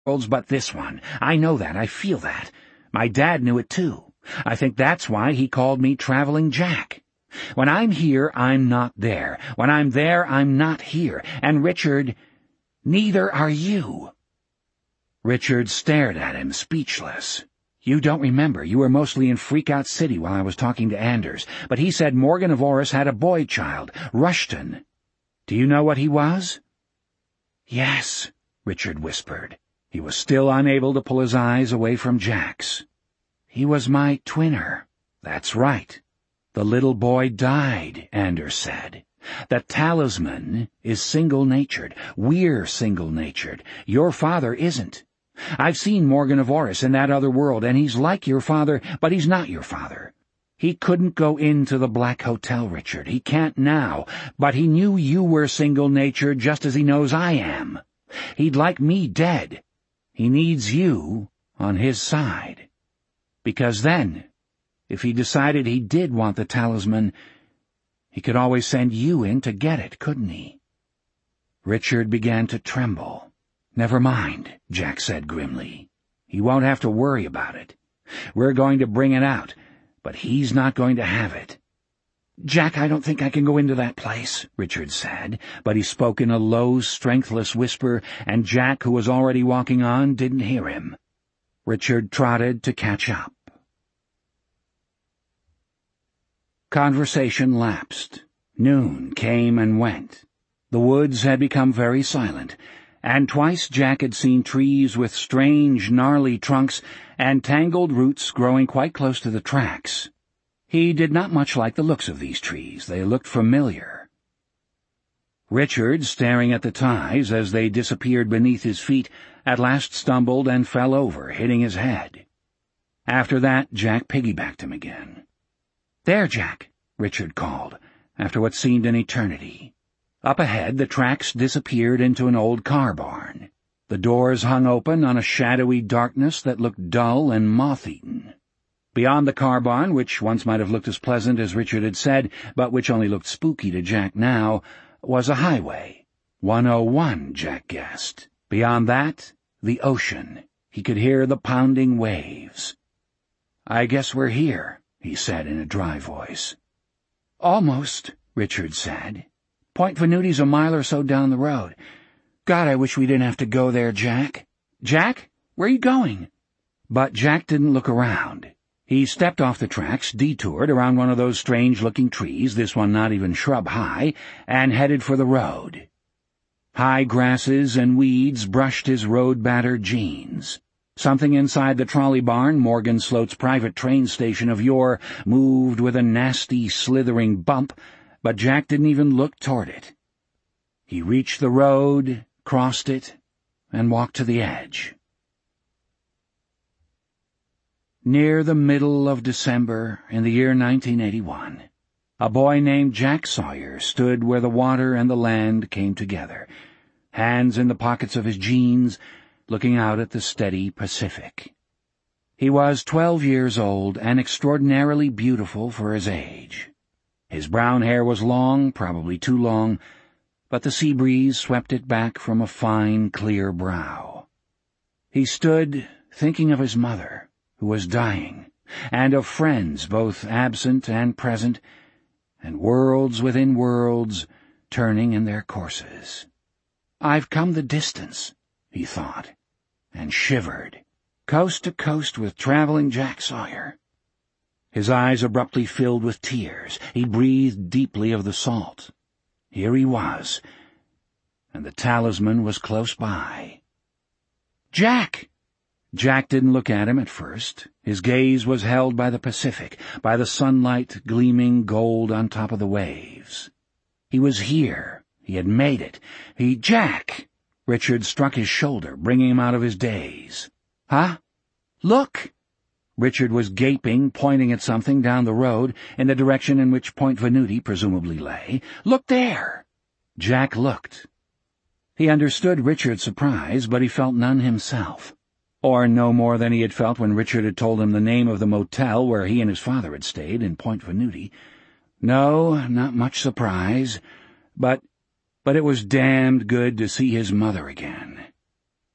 worlds but this one. I know that. I feel that. My dad knew it too. I think that's why he called me Traveling Jack. When I'm here, I'm not there. When I'm there, I'm not here. And Richard, neither are you." Richard stared at him, speechless. "You don't remember. You were mostly in Freakout City while I was talking to Anders. But he said Morgan of Orris had a boy child, Rushton. Do you know what he was?" "Yes," Richard whispered. He was still unable to pull his eyes away from Jack's. "He was my twinner." "That's right. The little boy died," Anders said. "The talisman is single-natured. We're single-natured. Your father isn't. I've seen Morgan of Orris in that other world, and he's like your father, but he's not your father. He couldn't go into the Black Hotel, Richard. He can't now, but he knew you were single-natured just as he knows I am. He'd like me dead. He needs you on his side. Because then, if he decided he did want the talisman, he could always send you in to get it, couldn't he?" Richard began to tremble. "Never mind," Jack said grimly. "He won't have to worry about it. We're going to bring it out, but he's not going to have it." "Jack, I don't think I can go into that place," Richard said, but he spoke in a low, strengthless whisper, and Jack, who was already walking on, didn't hear him. Richard trotted to catch up. Conversation lapsed. Noon came and went. The woods had become very silent, and twice Jack had seen trees with strange, gnarly trunks and tangled roots growing quite close to the tracks. He did not much like the looks of these trees. They looked familiar. Richard, staring at the ties as they disappeared beneath his feet, at last stumbled and fell over, hitting his head. After that, Jack piggybacked him again. "There, Jack," Richard called, after what seemed an eternity. Up ahead, the tracks disappeared into an old car barn. The doors hung open on a shadowy darkness that looked dull and moth-eaten. Beyond the car barn, which once might have looked as pleasant as Richard had said, but which only looked spooky to Jack now, was a highway. 101, Jack guessed. Beyond that, the ocean. He could hear the pounding waves. "I guess we're here," he said in a dry voice. "Almost," Richard said. "Point Venuti's a mile or so down the road. God, I wish we didn't have to go there, Jack." "Jack, where are you going?" But Jack didn't look around. He stepped off the tracks, detoured around one of those strange-looking trees, this one not even shrub-high, and headed for the road. High grasses and weeds brushed his road-battered jeans. Something inside the trolley barn, Morgan Sloat's private train station of yore, moved with a nasty, slithering bump, but Jack didn't even look toward it. He reached the road, crossed it, and walked to the edge. Near the middle of December in the year 1981, a boy named Jack Sawyer stood where the water and the land came together, hands in the pockets of his jeans, looking out at the steady Pacific. He was 12 years old and extraordinarily beautiful for his age. His brown hair was long, probably too long, but the sea breeze swept it back from a fine, clear brow. He stood thinking of his mother, who was dying, and of friends both absent and present, and worlds within worlds turning in their courses. "I've come the distance," he thought, and shivered, coast to coast with Traveling Jack Sawyer. His eyes abruptly filled with tears. He breathed deeply of the salt. Here he was, and the talisman was close by. "Jack!" Jack didn't look at him at first. His gaze was held by the Pacific, by the sunlight gleaming gold on top of the waves. He was here. He had made it. "Jack!" Richard struck his shoulder, bringing him out of his daze. "Huh? Look!" Richard was gaping, pointing at something down the road, in the direction in which Point Venuti presumably lay. "Look there!" Jack looked. He understood Richard's surprise, but he felt none himself. Or no more than he had felt when Richard had told him the name of the motel where he and his father had stayed, in Point Venuti. No, not much surprise, but it was damned good to see his mother again.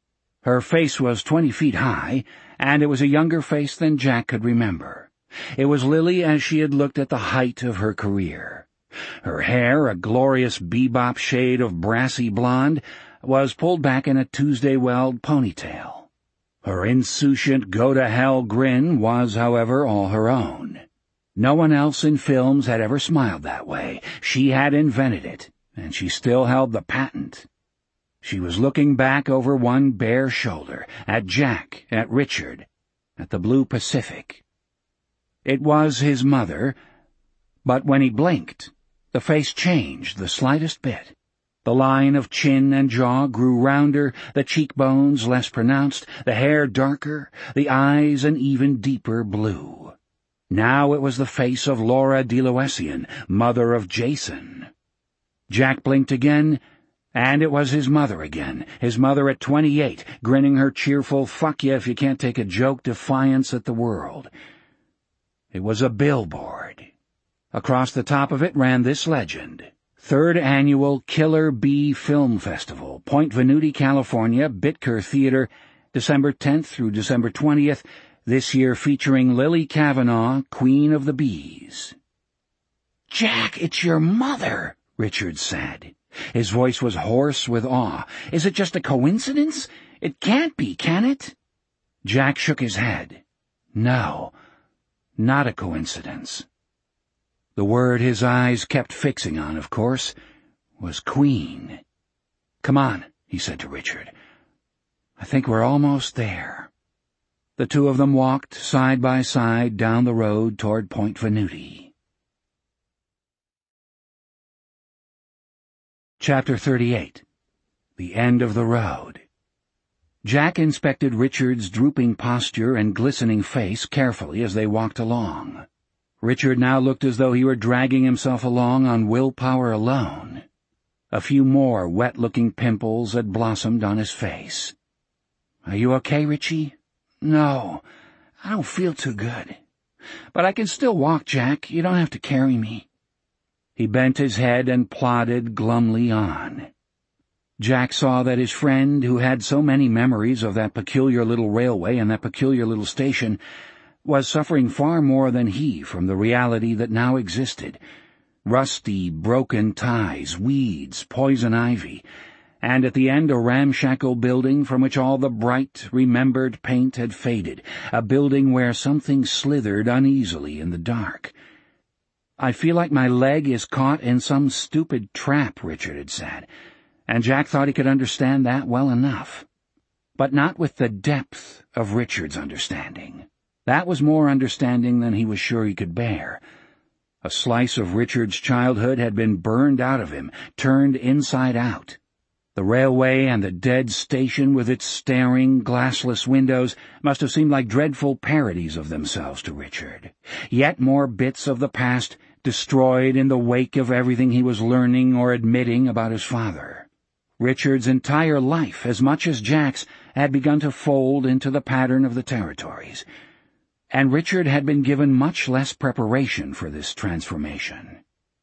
Her face was 20 feet high, and it was a younger face than Jack could remember. It was Lily as she had looked at the height of her career. Her hair, a glorious bebop shade of brassy blonde, was pulled back in a Tuesday-weld ponytail. Her insouciant go-to-hell grin was, however, all her own. No one else in films had ever smiled that way. She had invented it, and she still held the patent. She was looking back over one bare shoulder, at Jack, at Richard, at the blue Pacific. It was his mother, but when he blinked, the face changed the slightest bit. The line of chin and jaw grew rounder, the cheekbones less pronounced, the hair darker, the eyes an even deeper blue. Now it was the face of Laura DeLoessian, mother of Jason. Jack blinked again, and it was his mother again, his mother at 28, grinning her cheerful fuck you if you can't take a joke defiance at the world. It was a billboard. Across the top of it ran this legend: 3rd Annual Killer Bee Film Festival, Point Venuti, California, Bitker Theater, December 10th through December 20th, this year featuring Lily Kavanaugh, Queen of the Bees. "Jack, it's your mother," Richard said. His voice was hoarse with awe. "Is it just a coincidence? It can't be, can it?" Jack shook his head. No, not a coincidence. The word his eyes kept fixing on, of course, was Queen. "Come on," he said to Richard. "I think we're almost there." The two of them walked side by side down the road toward Point Venuti. Chapter 38. The End of the Road. Jack inspected Richard's drooping posture and glistening face carefully as they walked along. Richard now looked as though he were dragging himself along on willpower alone. A few more wet-looking pimples had blossomed on his face. "Are you okay, Richie?" "No, I don't feel too good. But I can still walk, Jack. You don't have to carry me." He bent his head and plodded glumly on. Jack saw that his friend, who had so many memories of that peculiar little railway and that peculiar little station, was suffering far more than he from the reality that now existed: rusty, broken ties, weeds, poison ivy, and at the end a ramshackle building from which all the bright, remembered paint had faded, a building where something slithered uneasily in the dark. "I feel like my leg is caught in some stupid trap," Richard had said, and Jack thought he could understand that well enough. But not with the depth of Richard's understanding. That was more understanding than he was sure he could bear. A slice of Richard's childhood had been burned out of him, turned inside out. The railway and the dead station with its staring, glassless windows must have seemed like dreadful parodies of themselves to Richard. Yet more bits of the past destroyed in the wake of everything he was learning or admitting about his father. Richard's entire life, as much as Jack's, had begun to fold into the pattern of the territories, and Richard had been given much less preparation for this transformation.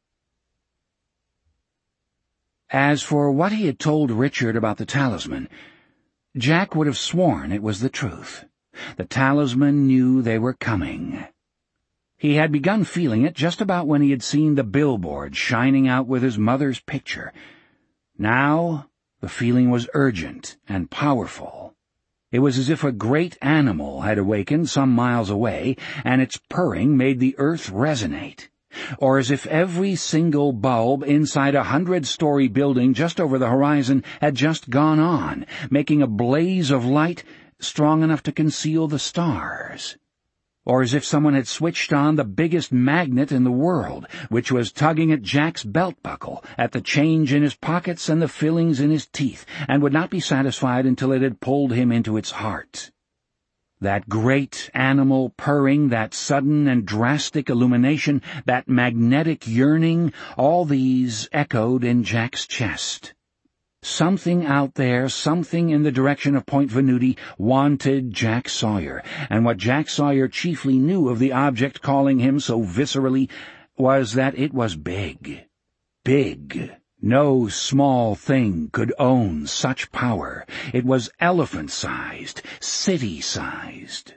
As for what he had told Richard about the talisman, Jack would have sworn it was the truth. The talisman knew they were coming. He had begun feeling it just about when he had seen the billboard shining out with his mother's picture. Now the feeling was urgent and powerful. It was as if a great animal had awakened some miles away, and its purring made the earth resonate, or as if every single bulb inside a 100-story building just over the horizon had just gone on, making a blaze of light strong enough to conceal the stars, or as if someone had switched on the biggest magnet in the world, which was tugging at Jack's belt buckle, at the change in his pockets and the fillings in his teeth, and would not be satisfied until it had pulled him into its heart. That great animal purring, that sudden and drastic illumination, that magnetic yearning, all these echoed in Jack's chest. Something out there, something in the direction of Point Venuti, wanted Jack Sawyer, and what Jack Sawyer chiefly knew of the object calling him so viscerally was that it was big. Big, No small thing could own such power. It was elephant-sized, city-sized.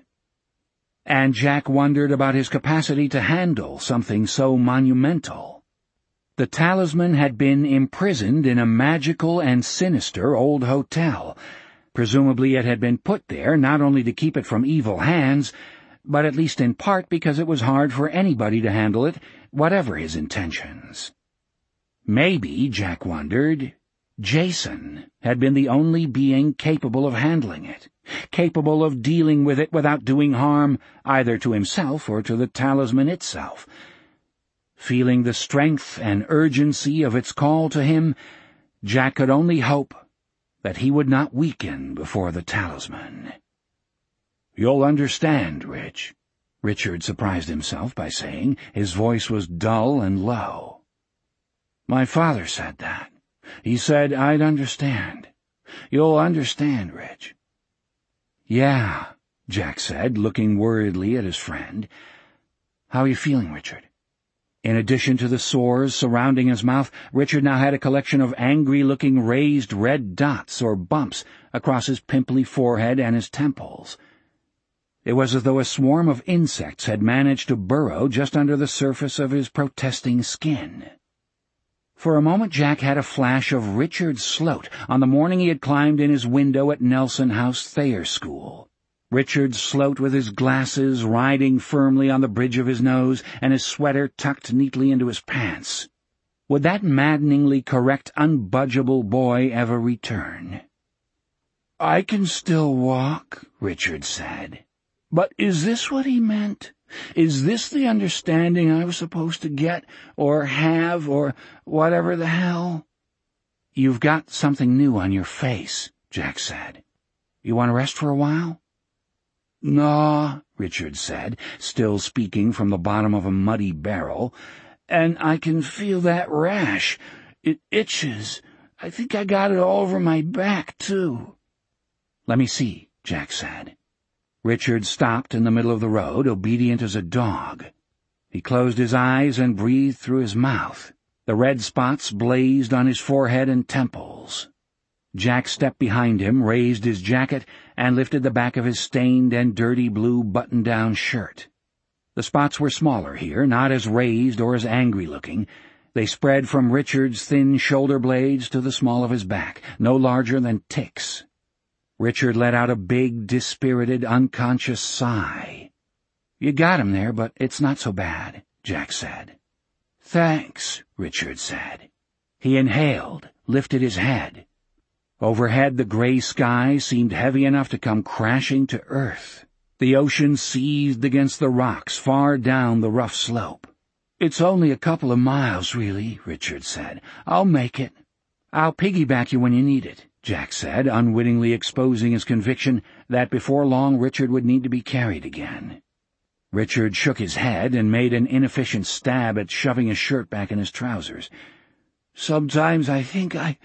And Jack wondered about his capacity to handle something so monumental. The talisman had been imprisoned in a magical and sinister old hotel. Presumably it had been put there not only to keep it from evil hands, but at least in part because it was hard for anybody to handle it, whatever his intentions. Maybe, Jack wondered, Jason had been the only being capable of handling it, capable of dealing with it without doing harm either to himself or to the talisman itself. Feeling the strength and urgency of its call to him, Jack could only hope that he would not weaken before the talisman. "You'll understand, Rich," Richard surprised himself by saying. His voice was dull and low. "My father said that. He said I'd understand. You'll understand, Rich." "Yeah," Jack said, looking worriedly at his friend. "How are you feeling, Richard?" In addition to the sores surrounding his mouth, Richard now had a collection of angry-looking raised red dots or bumps across his pimply forehead and his temples. It was as though a swarm of insects had managed to burrow just under the surface of his protesting skin. For a moment Jack had a flash of Richard Sloat on the morning he had climbed in his window at Nelson House Thayer School. Richard Sloat with his glasses riding firmly on the bridge of his nose and his sweater tucked neatly into his pants. Would that maddeningly correct, unbudgeable boy ever return? "I can still walk," Richard said. "But is this what he meant? Is this the understanding I was supposed to get, or have, or whatever the hell?" "You've got something new on your face," Jack said. "You want to rest for a while?" "Naw," Richard said, still speaking from the bottom of a muddy barrel, "and I can feel that rash. It itches. I think I got it all over my back, too." "Let me see," Jack said. Richard stopped in the middle of the road, obedient as a dog. He closed his eyes and breathed through his mouth. The red spots blazed on his forehead and temples. Jack stepped behind him, raised his jacket, and lifted the back of his stained and dirty blue button-down shirt. The spots were smaller here, not as raised or as angry-looking. They spread from Richard's thin shoulder blades to the small of his back, no larger than ticks. Richard let out a big, dispirited, unconscious sigh. "You got him there, but it's not so bad," Jack said. "Thanks," Richard said. He inhaled, lifted his head. Overhead the gray sky seemed heavy enough to come crashing to earth. The ocean seethed against the rocks far down the rough slope. "It's only a couple of miles, really," Richard said. "I'll make it." "I'll piggyback you when you need it," Jack said, unwittingly exposing his conviction that before long Richard would need to be carried again. Richard shook his head and made an inefficient stab at shoving his shirt back in his trousers. Sometimes I think I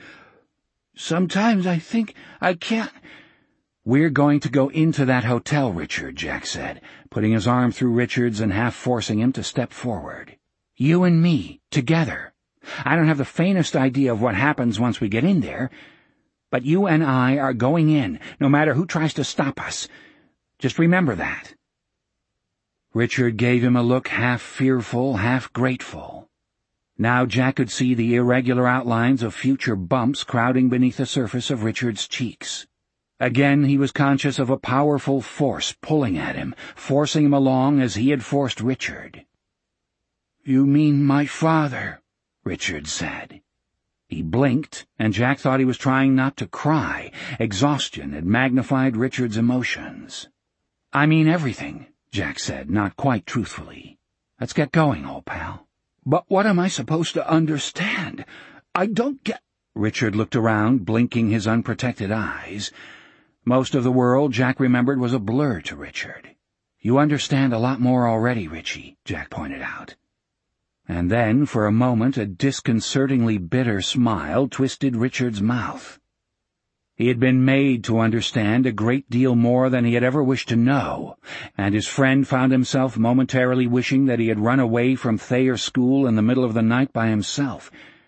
can't—" "We're going to go into that hotel, Richard," Jack said, putting his arm through Richard's and half forcing him to step forward. "You and me, together. I don't have the faintest idea of what happens once we get in there, but you and I are going in, no matter who tries to stop us. Just remember that." Richard gave him a look half fearful, half grateful. Now Jack could see the irregular outlines of future bumps crowding beneath the surface of Richard's cheeks. Again he was conscious of a powerful force pulling at him, forcing him along as he had forced Richard. "You mean my father," Richard said. He blinked, and Jack thought he was trying not to cry. Exhaustion had magnified Richard's emotions. "I mean everything," Jack said, not quite truthfully. "Let's get going, old pal." "But what am I supposed to understand? I don't get—" Richard looked around, blinking his unprotected eyes. Most of the world, Jack remembered, was a blur to Richard. "You understand a lot more already, Richie," Jack pointed out. And then, for a moment, a disconcertingly bitter smile twisted Richard's mouth. He had been made to understand a great deal more than he had ever wished to know, and his friend found himself momentarily wishing that he had run away from Thayer School in the middle of the night by himself.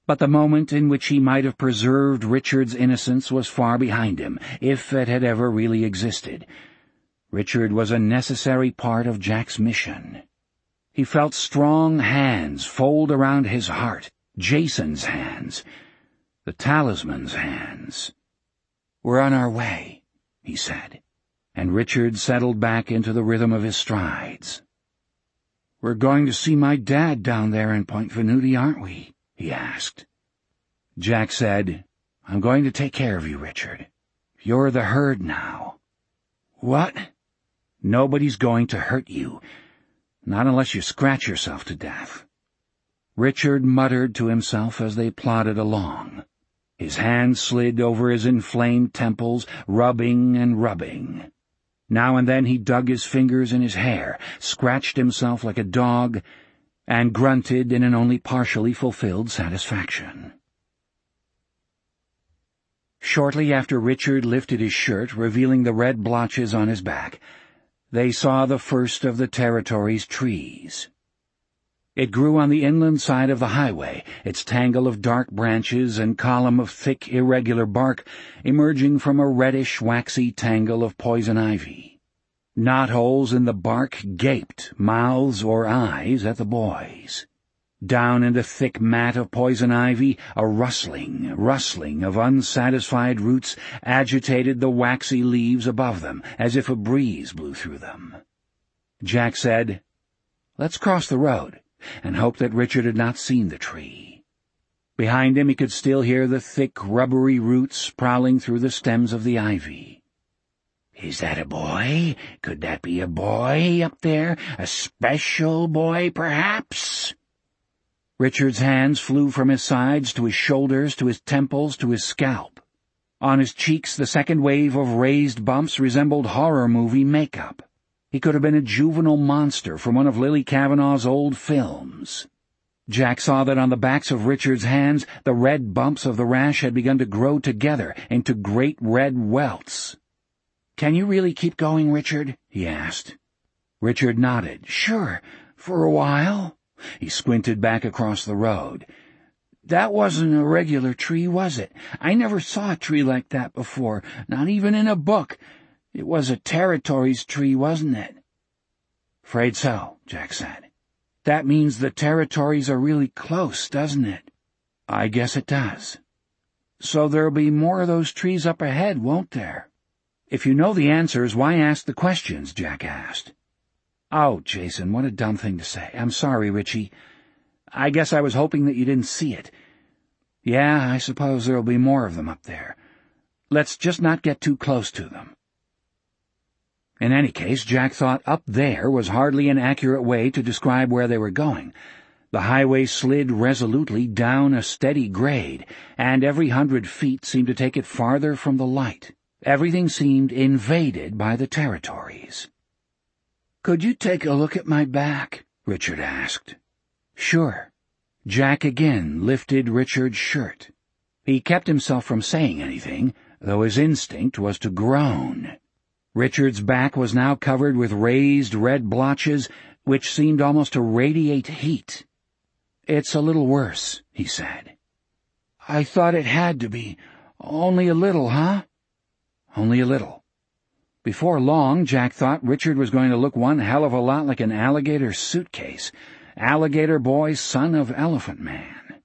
But the moment in which he might have preserved Richard's innocence was far behind him, if it had ever really existed. Richard was a necessary part of Jack's mission. He felt strong hands fold around his heart, Jason's hands, the talisman's hands. "We're on our way," he said, and Richard settled back into the rhythm of his strides. "We're going to see my dad down there in Point Venuti, aren't we?" he asked. Jack said, "I'm going to take care of you, Richard. You're the herd now." "What?" "Nobody's going to hurt you. Not unless you scratch yourself to death." Richard muttered to himself as they plodded along. His hand slid over his inflamed temples, rubbing and rubbing. Now and then he dug his fingers in his hair, scratched himself like a dog, and grunted in an only partially fulfilled satisfaction. Shortly after Richard lifted his shirt, revealing the red blotches on his back, they saw the first of the territory's trees. It grew on the inland side of the highway, its tangle of dark branches and column of thick, irregular bark emerging from a reddish, waxy tangle of poison ivy. Knotholes in the bark gaped, mouths or eyes, at the boys. Down in the thick mat of poison ivy, a rustling of unsatisfied roots agitated the waxy leaves above them, as if a breeze blew through them. Jack said, "Let's cross the road," and hoped that Richard had not seen the tree. Behind him he could still hear the thick, rubbery roots prowling through the stems of the ivy. "Is that a boy? Could that be a boy up there? A special boy, perhaps?" Richard's hands flew from his sides to his shoulders, to his temples, to his scalp. On his cheeks the second wave of raised bumps resembled horror movie makeup. He could have been a juvenile monster from one of Lily Kavanaugh's old films. Jack saw that on the backs of Richard's hands the red bumps of the rash had begun to grow together into great red welts. "Can you really keep going, Richard?" he asked. Richard nodded. "Sure, for a while." He squinted back across the road. "That wasn't a regular tree, was it? I never saw a tree like that before, not even in a book. It was a territory's tree, wasn't it?" "'Fraid so," Jack said. "That means the territories are really close, doesn't it?" "I guess it does." "So there'll be more of those trees up ahead, won't there?" "If you know the answers, why ask the questions?" Jack asked. "Oh, Jason, what a dumb thing to say. I'm sorry, Richie. I guess I was hoping that you didn't see it. Yeah, I suppose there'll be more of them up there. Let's just not get too close to them." In any case, Jack thought up there was hardly an accurate way to describe where they were going. The highway slid resolutely down a steady grade, and every 100 feet seemed to take it farther from the light. Everything seemed invaded by the territories. "Could you take a look at my back?" Richard asked. "Sure." Jack again lifted Richard's shirt. He kept himself from saying anything, though his instinct was to groan. Richard's back was now covered with raised red blotches, which seemed almost to radiate heat. "It's a little worse," he said. "I thought it had to be. Only a little, huh?" "Only a little." Before long, Jack thought Richard was going to look one hell of a lot like an alligator suitcase. Alligator Boy, son of Elephant Man.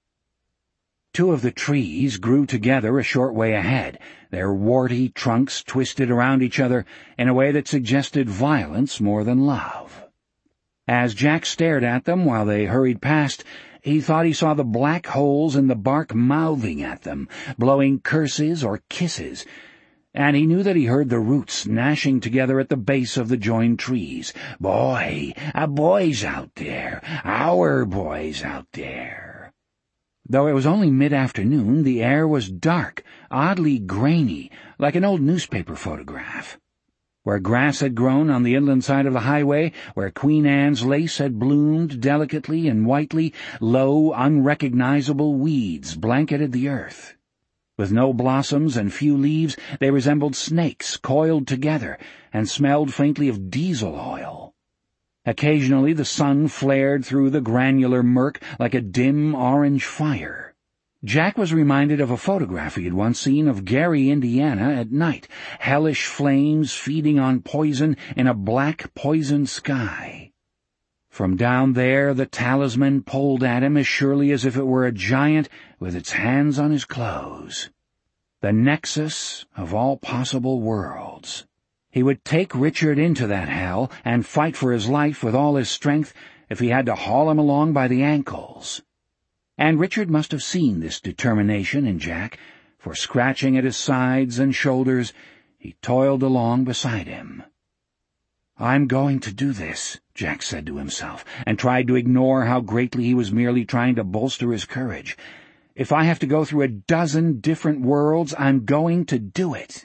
Two of the trees grew together a short way ahead, their warty trunks twisted around each other in a way that suggested violence more than love. As Jack stared at them while they hurried past, he thought he saw the black holes in the bark mouthing at them, blowing curses or kisses, and he knew that he heard the roots gnashing together at the base of the joined trees. "Boy, a boy's out there, our boy's out there." Though it was only mid-afternoon, the air was dark, oddly grainy, like an old newspaper photograph. Where grass had grown on the inland side of the highway, where Queen Anne's lace had bloomed delicately and whitely, low, unrecognizable weeds blanketed the earth. With no blossoms and few leaves, they resembled snakes coiled together and smelled faintly of diesel oil. Occasionally the sun flared through the granular murk like a dim orange fire. Jack was reminded of a photograph he had once seen of Gary, Indiana, at night, hellish flames feeding on poison in a black poison sky. From down there the talisman pulled at him as surely as if it were a giant with its hands on his clothes. The nexus of all possible worlds. He would take Richard into that hell and fight for his life with all his strength if he had to haul him along by the ankles. And Richard must have seen this determination in Jack, for scratching at his sides and shoulders, he toiled along beside him. "I'm going to do this," Jack said to himself, and tried to ignore how greatly he was merely trying to bolster his courage. "If I have to go through 12 different worlds, I'm going to do it."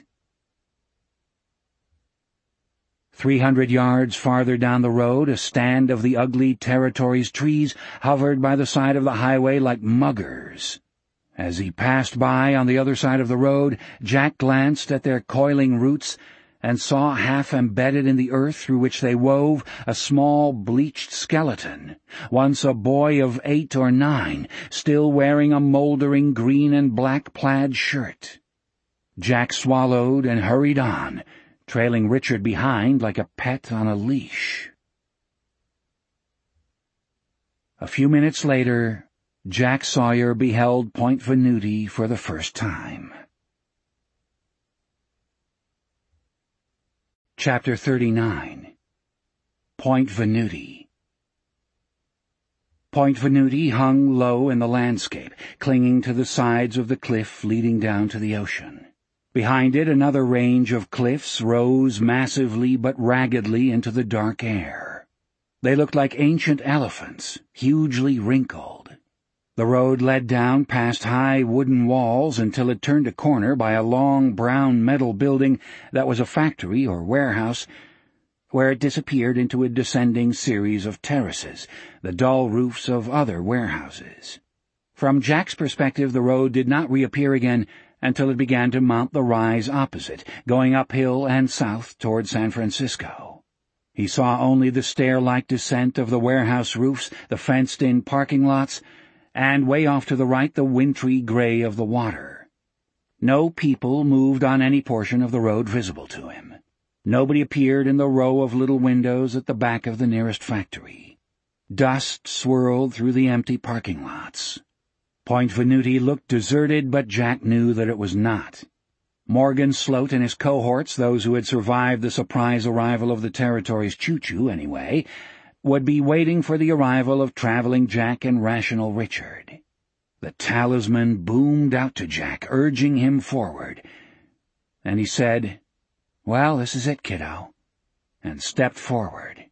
300 yards farther down the road, a stand of the ugly Territories trees hovered by the side of the highway like muggers. As he passed by on the other side of the road, Jack glanced at their coiling roots and saw, half embedded in the earth through which they wove, a small bleached skeleton, once a boy of 8 or 9, still wearing a moldering green and black plaid shirt. Jack swallowed and hurried on, trailing Richard behind like a pet on a leash. A few minutes later, Jack Sawyer beheld Point Venuti for the first time. Chapter 39. Point Venuti. Point Venuti hung low in the landscape, clinging to the sides of the cliff leading down to the ocean. Behind it, another range of cliffs rose massively but raggedly into the dark air. They looked like ancient elephants, hugely wrinkled. The road led down past high wooden walls until it turned a corner by a long brown metal building that was a factory or warehouse, where it disappeared into a descending series of terraces, the dull roofs of other warehouses. From Jack's perspective, the road did not reappear again until it began to mount the rise opposite, going uphill and south toward San Francisco. He saw only the stair-like descent of the warehouse roofs, the fenced-in parking lots, and way off to the right the wintry gray of the water. No people moved on any portion of the road visible to him. Nobody appeared in the row of little windows at the back of the nearest factory. Dust swirled through the empty parking lots. Point Venuti looked deserted, but Jack knew that it was not. Morgan Sloat and his cohorts, those who had survived the surprise arrival of the Territories choo-choo anyway, would be waiting for the arrival of traveling Jack and rational Richard. The talisman boomed out to Jack, urging him forward, and he said, "Well, this is it, kiddo," and stepped forward.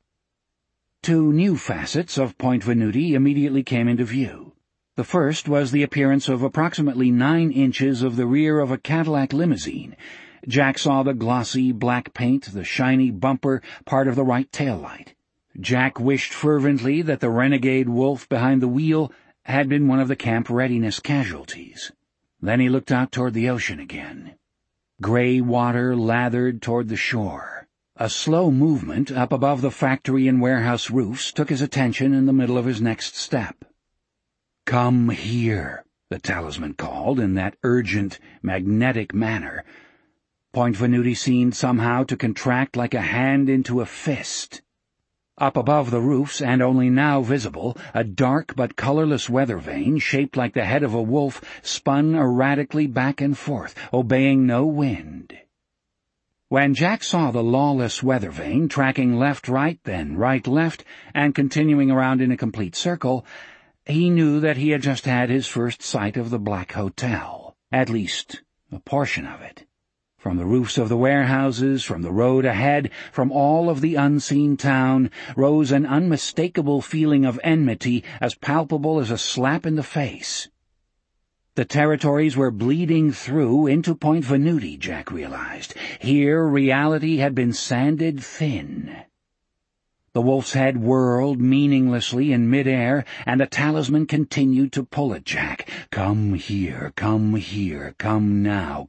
2 new facets of Point Venuti immediately came into view. The first was the appearance of approximately 9 inches of the rear of a Cadillac limousine. Jack saw the glossy black paint, the shiny bumper, part of the right tail light. Jack wished fervently that the renegade wolf behind the wheel had been one of the camp readiness casualties. Then he looked out toward the ocean again. Gray water lathered toward the shore. A slow movement up above the factory and warehouse roofs took his attention in the middle of his next step. "Come here," the talisman called in that urgent, magnetic manner. Point Venuti seemed somehow to contract like a hand into a fist. Up above the roofs, and only now visible, a dark but colorless weather vane, shaped like the head of a wolf, spun erratically back and forth, obeying no wind. When Jack saw the lawless weather vane tracking left-right, then right-left, and continuing around in a complete circle, he knew that he had just had his first sight of the Black Hotel, at least a portion of it. From the roofs of the warehouses, from the road ahead, from all of the unseen town, rose an unmistakable feeling of enmity as palpable as a slap in the face. The Territories were bleeding through into Point Venuti, Jack realized. Here reality had been sanded thin. The wolf's head whirled meaninglessly in midair, and the talisman continued to pull at Jack. Come here, come here, come now,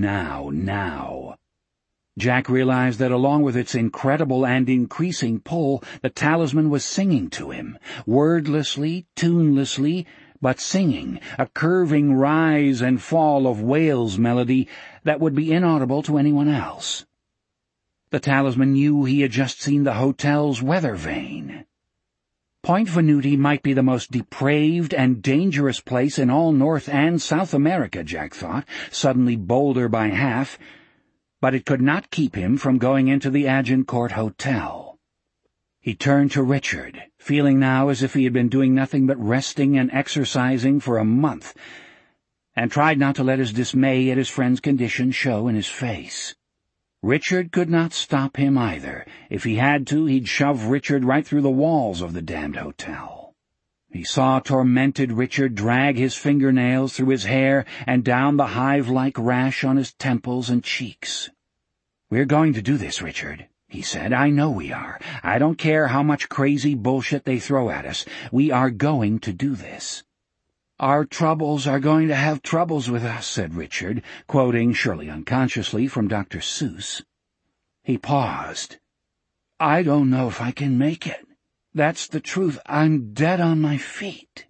now. Jack realized that along with its incredible and increasing pull, the talisman was singing to him, wordlessly, tunelessly, but singing, a curving rise and fall of Wales melody that would be inaudible to anyone else. The talisman knew he had just seen the hotel's weather vane. Point Venuti might be the most depraved and dangerous place in all North and South America, Jack thought, suddenly bolder by half, but it could not keep him from going into the Agincourt Hotel. He turned to Richard, feeling now as if he had been doing nothing but resting and exercising for a month, and tried not to let his dismay at his friend's condition show in his face. Richard could not stop him either. If he had to, he'd shove Richard right through the walls of the damned hotel. He saw tormented Richard drag his fingernails through his hair and down the hive-like rash on his temples and cheeks. "We're going to do this, Richard," he said. "I know we are. I don't care how much crazy bullshit they throw at us. We are going to do this." "Our troubles are going to have troubles with us," said Richard, quoting, surely unconsciously, from Dr. Seuss. He paused. "I don't know if I can make it. That's the truth. I'm dead on my feet."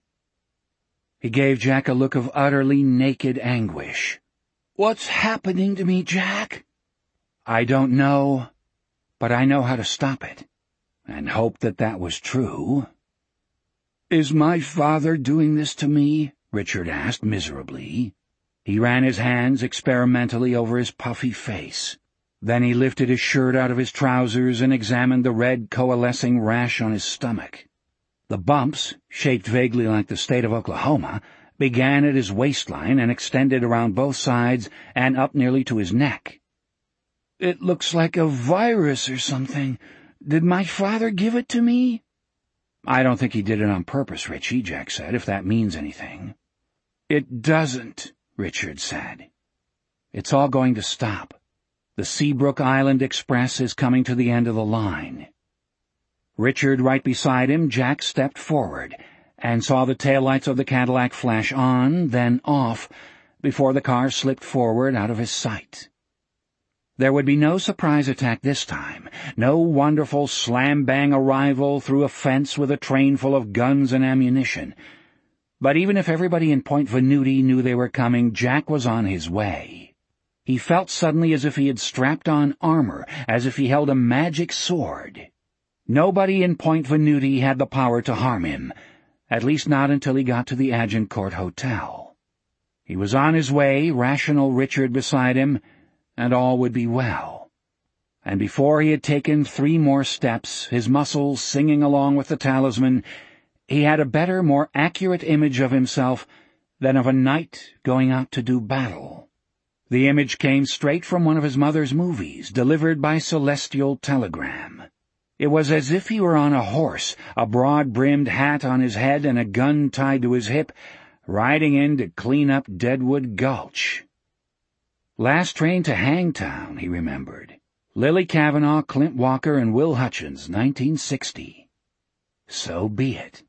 He gave Jack a look of utterly naked anguish. "What's happening to me, Jack?" "I don't know, but I know how to stop it," and hoped that that was true. "Is my father doing this to me?" Richard asked miserably. He ran his hands experimentally over his puffy face. Then he lifted his shirt out of his trousers and examined the red coalescing rash on his stomach. The bumps, shaped vaguely like the state of Oklahoma, began at his waistline and extended around both sides and up nearly to his neck. "It looks like a virus or something. Did my father give it to me?" "I don't think he did it on purpose, Richie," Jack said, "if that means anything." "It doesn't," Richard said. "It's all going to stop. The Seabrook Island Express is coming to the end of the line." Richard right beside him, Jack stepped forward and saw the taillights of the Cadillac flash on, then off, before the car slipped forward out of his sight. There would be no surprise attack this time, no wonderful slam-bang arrival through a fence with a train full of guns and ammunition. But even if everybody in Point Venuti knew they were coming, Jack was on his way. He felt suddenly as if he had strapped on armor, as if he held a magic sword. Nobody in Point Venuti had the power to harm him, at least not until he got to the Agincourt Hotel. He was on his way, rational Richard beside him, and all would be well. And before he had taken 3 more steps, his muscles singing along with the talisman, he had a better, more accurate image of himself than of a knight going out to do battle. The image came straight from one of his mother's movies, delivered by celestial telegram. It was as if he were on a horse, a broad-brimmed hat on his head and a gun tied to his hip, riding in to clean up Deadwood Gulch. Last train to Hangtown, he remembered. Lily Cavanaugh, Clint Walker, and Will Hutchins, 1960. So be it.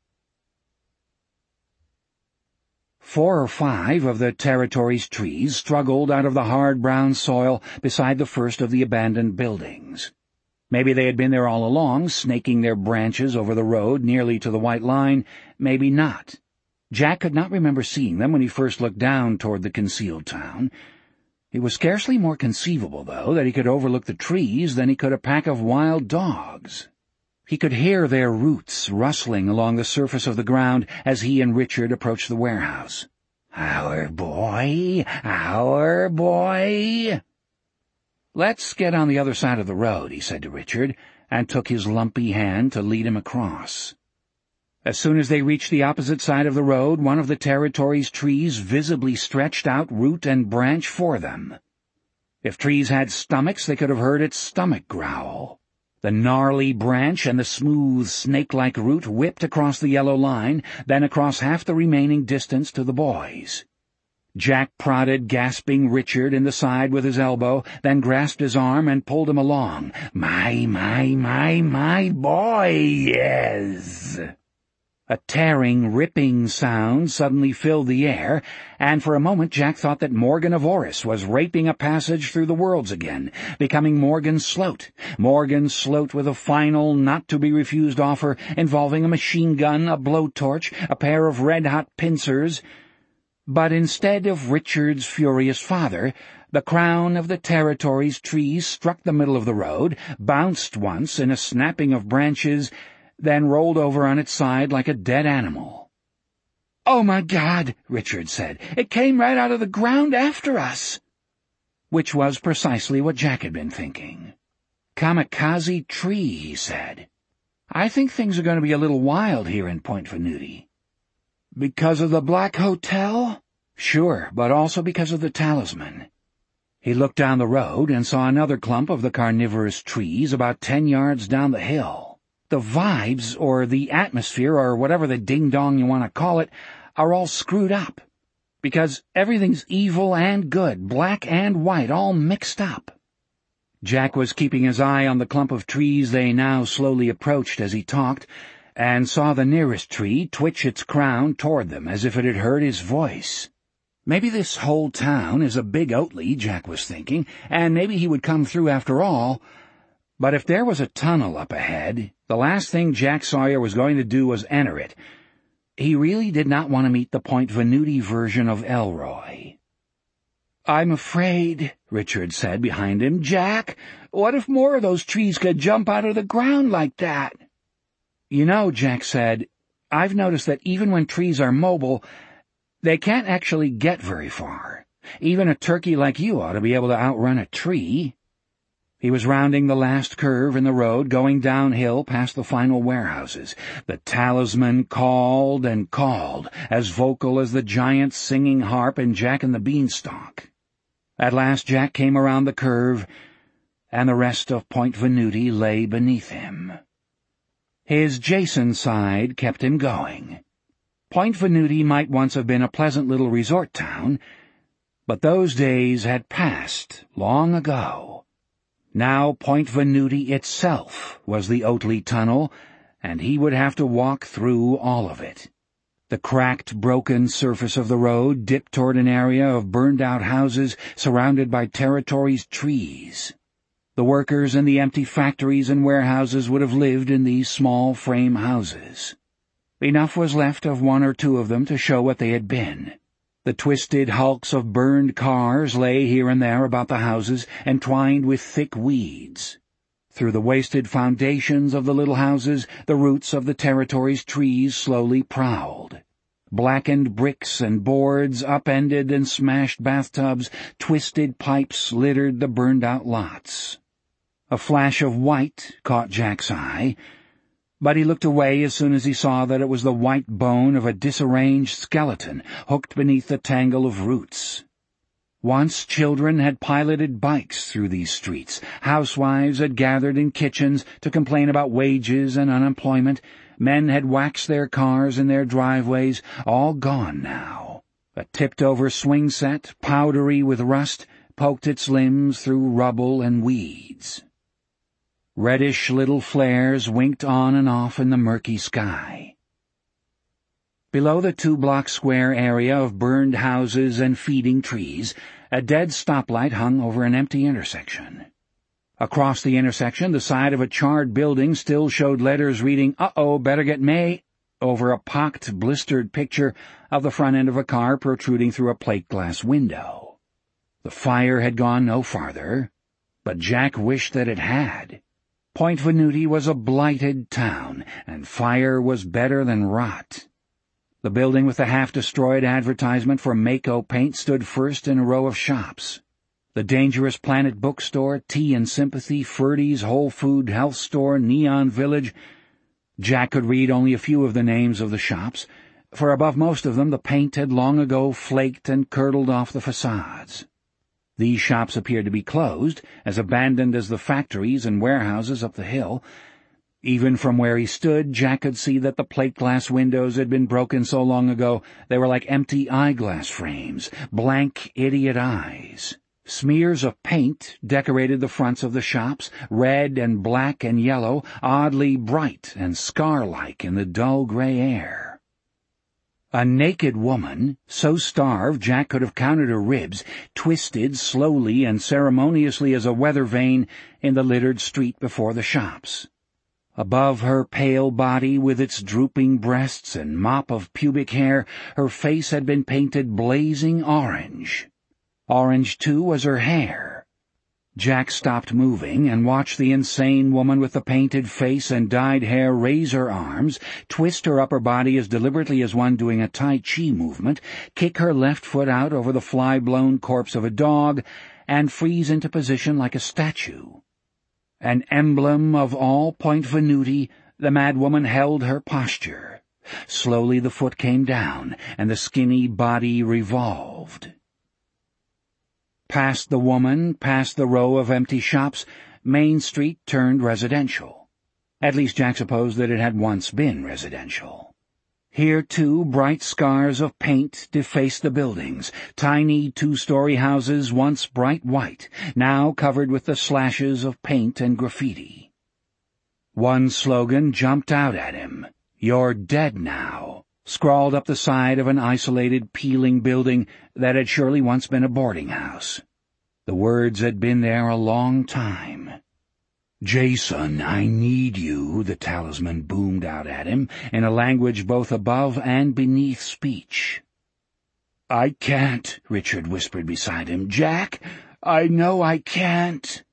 4 or 5 of the territory's trees struggled out of the hard brown soil beside the first of the abandoned buildings. Maybe they had been there all along, snaking their branches over the road nearly to the white line, maybe not. Jack could not remember seeing them when he first looked down toward the concealed town. It was scarcely more conceivable, though, that he could overlook the trees than he could a pack of wild dogs. He could hear their roots rustling along the surface of the ground as he and Richard approached the warehouse. "Our boy! Our boy!" "Let's get on the other side of the road," he said to Richard, and took his lumpy hand to lead him across. As soon as they reached the opposite side of the road, one of the territory's trees visibly stretched out root and branch for them. If trees had stomachs, they could have heard its stomach growl. The gnarly branch and the smooth, snake-like root whipped across the yellow line, then across half the remaining distance to the boys. Jack prodded gasping Richard in the side with his elbow, then grasped his arm and pulled him along. My boy, yes." A tearing, ripping sound suddenly filled the air, and for a moment Jack thought that Morgan of Orris was raping a passage through the worlds again, becoming Morgan Sloat with a final, not-to-be-refused offer involving a machine gun, a blowtorch, a pair of red-hot pincers. But instead of Richard's furious father, the crown of the territory's trees struck the middle of the road, bounced once in a snapping of branches, then rolled over on its side like a dead animal. "Oh, my God," Richard said. "It came right out of the ground after us." Which was precisely what Jack had been thinking. "Kamikaze tree," he said. "I think things are going to be a little wild here in Point Venuti." "Because of the Black Hotel?" "Sure, but also because of the talisman." He looked down the road and saw another clump of the carnivorous trees about 10 yards down the hill. The vibes, or the atmosphere, or whatever the ding-dong you want to call it, are all screwed up. Because everything's evil and good, black and white, all mixed up. Jack was keeping his eye on the clump of trees they now slowly approached as he talked, and saw the nearest tree twitch its crown toward them as if it had heard his voice. Maybe this whole town is a big Oatly, Jack was thinking, and maybe he would come through after all. But if there was a tunnel up ahead, the last thing Jack Sawyer was going to do was enter it. He really did not want to meet the Point Venuti version of Elroy. "I'm afraid," Richard said behind him. "Jack, what if more of those trees could jump out of the ground like that?" "You know," Jack said, "I've noticed that even when trees are mobile, they can't actually get very far. Even a turkey like you ought to be able to outrun a tree." He was rounding the last curve in the road, going downhill past the final warehouses. The talisman called and called, as vocal as the giant singing harp in Jack and the Beanstalk. At last Jack came around the curve, and the rest of Point Venuti lay beneath him. His Jason side kept him going. Point Venuti might once have been a pleasant little resort town, but those days had passed long ago. Now Point Venuti itself was the Oatly Tunnel, and he would have to walk through all of it. The cracked, broken surface of the road dipped toward an area of burned-out houses surrounded by territory's trees. The workers in the empty factories and warehouses would have lived in these small frame houses. Enough was left of one or two of them to show what they had been. The twisted hulks of burned cars lay here and there about the houses, entwined with thick weeds. Through the wasted foundations of the little houses, the roots of the territory's trees slowly prowled. Blackened bricks and boards, upended and smashed bathtubs, twisted pipes littered the burned-out lots. A flash of white caught Jack's eye, but he looked away as soon as he saw that it was the white bone of a disarranged skeleton hooked beneath the tangle of roots. Once children had piloted bikes through these streets, housewives had gathered in kitchens to complain about wages and unemployment, men had waxed their cars in their driveways, all gone now. A tipped-over swing set, powdery with rust, poked its limbs through rubble and weeds. Reddish little flares winked on and off in the murky sky. Below the 2-block square area of burned houses and feeding trees, a dead stoplight hung over an empty intersection. Across the intersection, the side of a charred building still showed letters reading, "Uh-oh, better get May," over a pocked, blistered picture of the front end of a car protruding through a plate-glass window. The fire had gone no farther, but Jack wished that it had. Point Venuti was a blighted town, and fire was better than rot. The building with the half-destroyed advertisement for Mako paint stood first in a row of shops. The Dangerous Planet bookstore, Tea and Sympathy, Ferdy's, Whole Food Health Store, Neon Village. Jack could read only a few of the names of the shops, for above most of them the paint had long ago flaked and curdled off the facades. These shops appeared to be closed, as abandoned as the factories and warehouses up the hill. Even from where he stood, Jack could see that the plate-glass windows had been broken so long ago they were like empty eyeglass frames, blank, idiot eyes. Smears of paint decorated the fronts of the shops, red and black and yellow, oddly bright and scar-like in the dull gray air. A naked woman, so starved Jack could have counted her ribs, twisted slowly and ceremoniously as a weather vane in the littered street before the shops. Above her pale body, with its drooping breasts and mop of pubic hair, her face had been painted blazing orange. Orange, too, was her hair. Jack stopped moving and watched the insane woman with the painted face and dyed hair raise her arms, twist her upper body as deliberately as one doing a Tai Chi movement, kick her left foot out over the fly-blown corpse of a dog, and freeze into position like a statue. An emblem of all Point Venuti, the madwoman held her posture. Slowly the foot came down, and the skinny body revolved. Past the woman, past the row of empty shops, Main Street turned residential. At least Jack supposed that it had once been residential. Here, too, bright scars of paint defaced the buildings, tiny two-story houses once bright white, now covered with the slashes of paint and graffiti. One slogan jumped out at him, "You're dead now," scrawled up the side of an isolated, peeling building that had surely once been a boarding house. The words had been there a long time. "Jason, I need you," the talisman boomed out at him, in a language both above and beneath speech. "I can't," Richard whispered beside him. "Jack, I know I can't."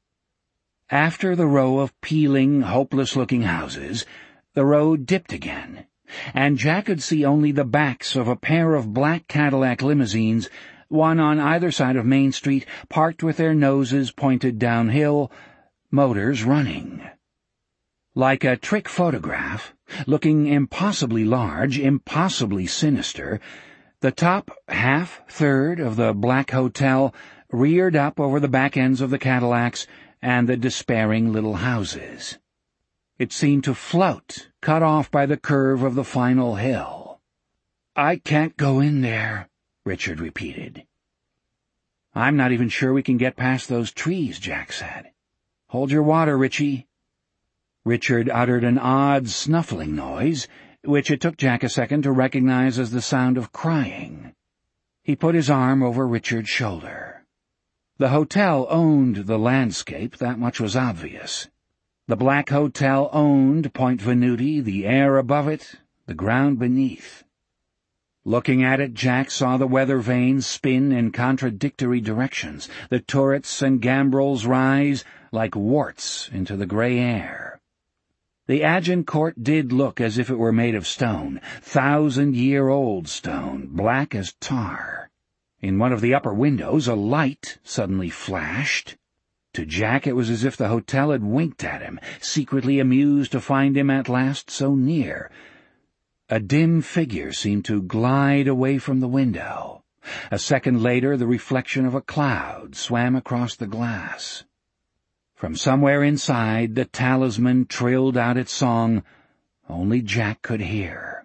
After the row of peeling, hopeless-looking houses, the road dipped again, and Jack could see only the backs of a pair of black Cadillac limousines, one on either side of Main Street, parked with their noses pointed downhill, motors running. Like a trick photograph, looking impossibly large, impossibly sinister, the top half-third of the Black Hotel reared up over the back ends of the Cadillacs and the despairing little houses. It seemed to float, cut off by the curve of the final hill. "I can't go in there," Richard repeated. "I'm not even sure we can get past those trees," Jack said. "Hold your water, Richie." Richard uttered an odd snuffling noise, which it took Jack a second to recognize as the sound of crying. He put his arm over Richard's shoulder. The hotel owned the landscape, that much was obvious. The Black Hotel owned Point Venuti, the air above it, the ground beneath. Looking at it, Jack saw the weather vanes spin in contradictory directions, the turrets and gambrels rise like warts into the gray air. The Agincourt did look as if it were made of stone, 1,000-year-old stone, black as tar. In one of the upper windows a light suddenly flashed. To Jack it was as if the hotel had winked at him, secretly amused to find him at last so near. A dim figure seemed to glide away from the window. A second later the reflection of a cloud swam across the glass. From somewhere inside the talisman trilled out its song only Jack could hear.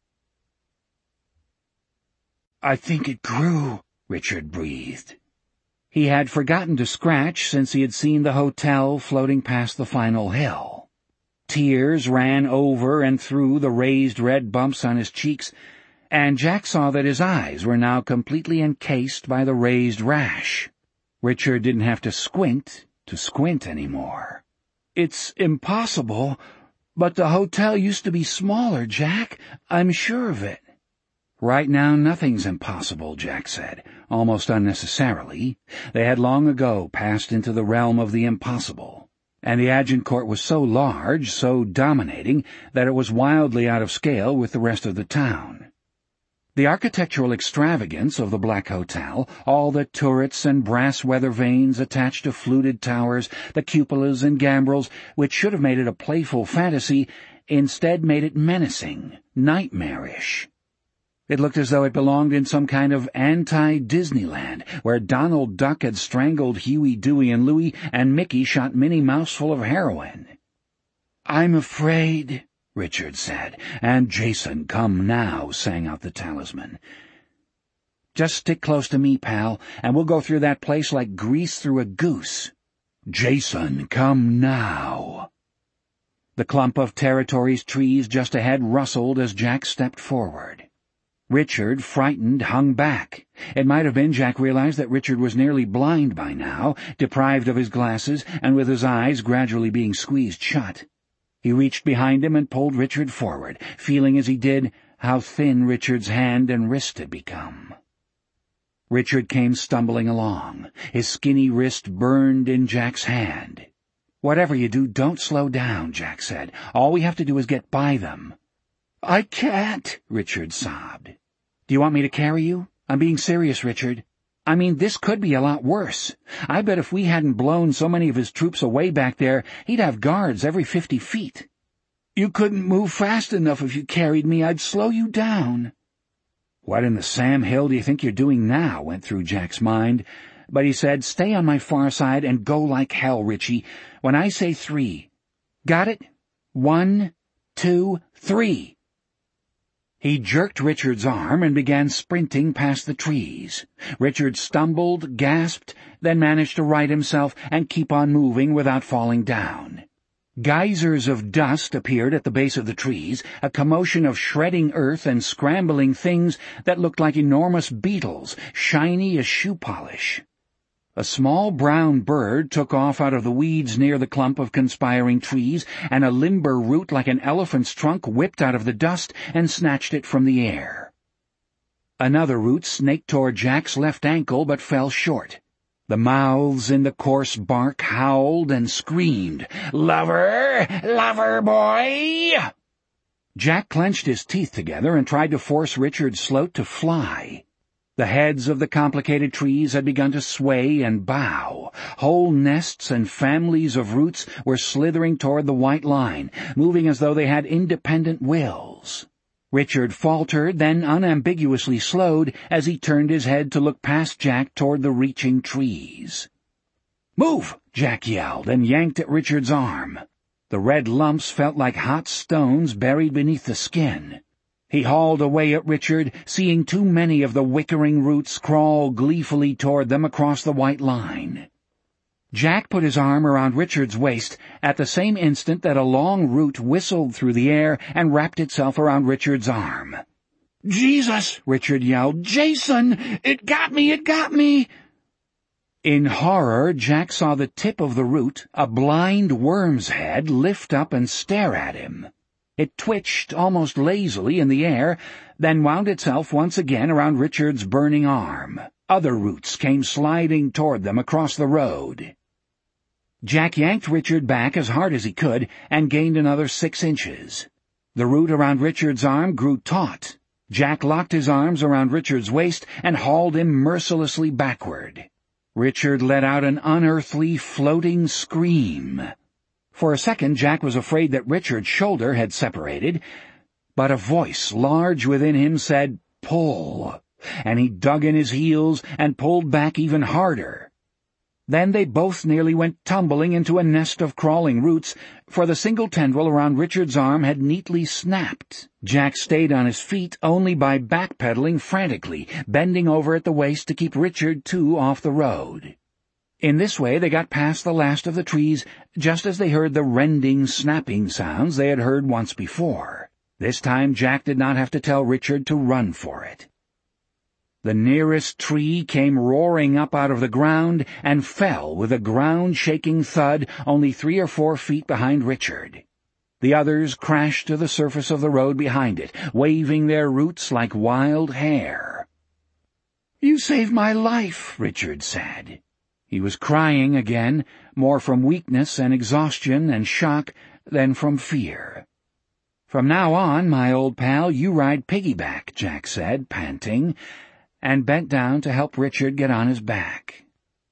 "I think it grew," Richard breathed. He had forgotten to scratch since he had seen the hotel floating past the final hill. Tears ran over and through the raised red bumps on his cheeks, and Jack saw that his eyes were now completely encased by the raised rash. Richard didn't have to squint anymore. "It's impossible, but the hotel used to be smaller, Jack. I'm sure of it." "Right now nothing's impossible," Jack said, almost unnecessarily. They had long ago passed into the realm of the impossible, and the Agincourt was so large, so dominating, that it was wildly out of scale with the rest of the town. The architectural extravagance of the Black Hotel, all the turrets and brass weather vanes attached to fluted towers, the cupolas and gambrels, which should have made it a playful fantasy, instead made it menacing, nightmarish. It looked as though it belonged in some kind of anti-Disneyland, where Donald Duck had strangled Huey, Dewey, and Louie, and Mickey shot Minnie Mouse full of heroin. "I'm afraid," Richard said, and "Jason, come now," sang out the talisman. Just stick close to me, pal, and we'll go through that place like grease through a goose." "Jason, come now." The clump of Territory's trees just ahead rustled as Jack stepped forward. Richard, frightened, hung back. It might have been, Jack realized, that Richard was nearly blind by now, deprived of his glasses, and with his eyes gradually being squeezed shut. He reached behind him and pulled Richard forward, feeling as he did how thin Richard's hand and wrist had become. Richard came stumbling along. His skinny wrist burned in Jack's hand. "Whatever you do, don't slow down," Jack said. "All we have to do is get by them." "I can't," Richard sobbed. "Do you want me to carry you? I'm being serious, Richard. I mean, this could be a lot worse. I bet if we hadn't blown so many of his troops away back there, he'd have guards every 50 feet. You couldn't move fast enough if you carried me. I'd slow you down." "What in the Sam Hill do you think you're doing now?" went through Jack's mind. But he said, "Stay on my far side and go like hell, Richie. When I say 3. Got it? 1, 2, 3. He jerked Richard's arm and began sprinting past the trees. Richard stumbled, gasped, then managed to right himself and keep on moving without falling down. Geysers of dust appeared at the base of the trees, a commotion of shredding earth and scrambling things that looked like enormous beetles, shiny as shoe polish. A small brown bird took off out of the weeds near the clump of conspiring trees, and a limber root like an elephant's trunk whipped out of the dust and snatched it from the air. Another root snaked toward Jack's left ankle but fell short. The mouths in the coarse bark howled and screamed, "Lover! Lover, boy!" Jack clenched his teeth together and tried to force Richard's sloat to fly. The heads of the complicated trees had begun to sway and bow. Whole nests and families of roots were slithering toward the white line, moving as though they had independent wills. Richard faltered, then unambiguously slowed as he turned his head to look past Jack toward the reaching trees. "Move!" Jack yelled, and yanked at Richard's arm. The red lumps felt like hot stones buried beneath the skin. He hauled away at Richard, seeing too many of the wickering roots crawl gleefully toward them across the white line. Jack put his arm around Richard's waist at the same instant that a long root whistled through the air and wrapped itself around Richard's arm. "Jesus!" Richard yelled. "Jason! It got me! It got me!" In horror, Jack saw the tip of the root, a blind worm's head, lift up and stare at him. It twitched almost lazily in the air, then wound itself once again around Richard's burning arm. Other roots came sliding toward them across the road. Jack yanked Richard back as hard as he could and gained another 6 inches. The root around Richard's arm grew taut. Jack locked his arms around Richard's waist and hauled him mercilessly backward. Richard let out an unearthly, floating scream. For a second, Jack was afraid that Richard's shoulder had separated, but a voice large within him said, "Pull," and he dug in his heels and pulled back even harder. Then they both nearly went tumbling into a nest of crawling roots, for the single tendril around Richard's arm had neatly snapped. Jack stayed on his feet only by backpedaling frantically, bending over at the waist to keep Richard, too, off the road. In this way they got past the last of the trees just as they heard the rending, snapping sounds they had heard once before. This time Jack did not have to tell Richard to run for it. The nearest tree came roaring up out of the ground and fell with a ground-shaking thud only 3 or 4 feet behind Richard. The others crashed to the surface of the road behind it, waving their roots like wild hair. "You saved my life," Richard said. He was crying again, more from weakness and exhaustion and shock than from fear. "From now on, my old pal, you ride piggyback," Jack said, panting, and bent down to help Richard get on his back.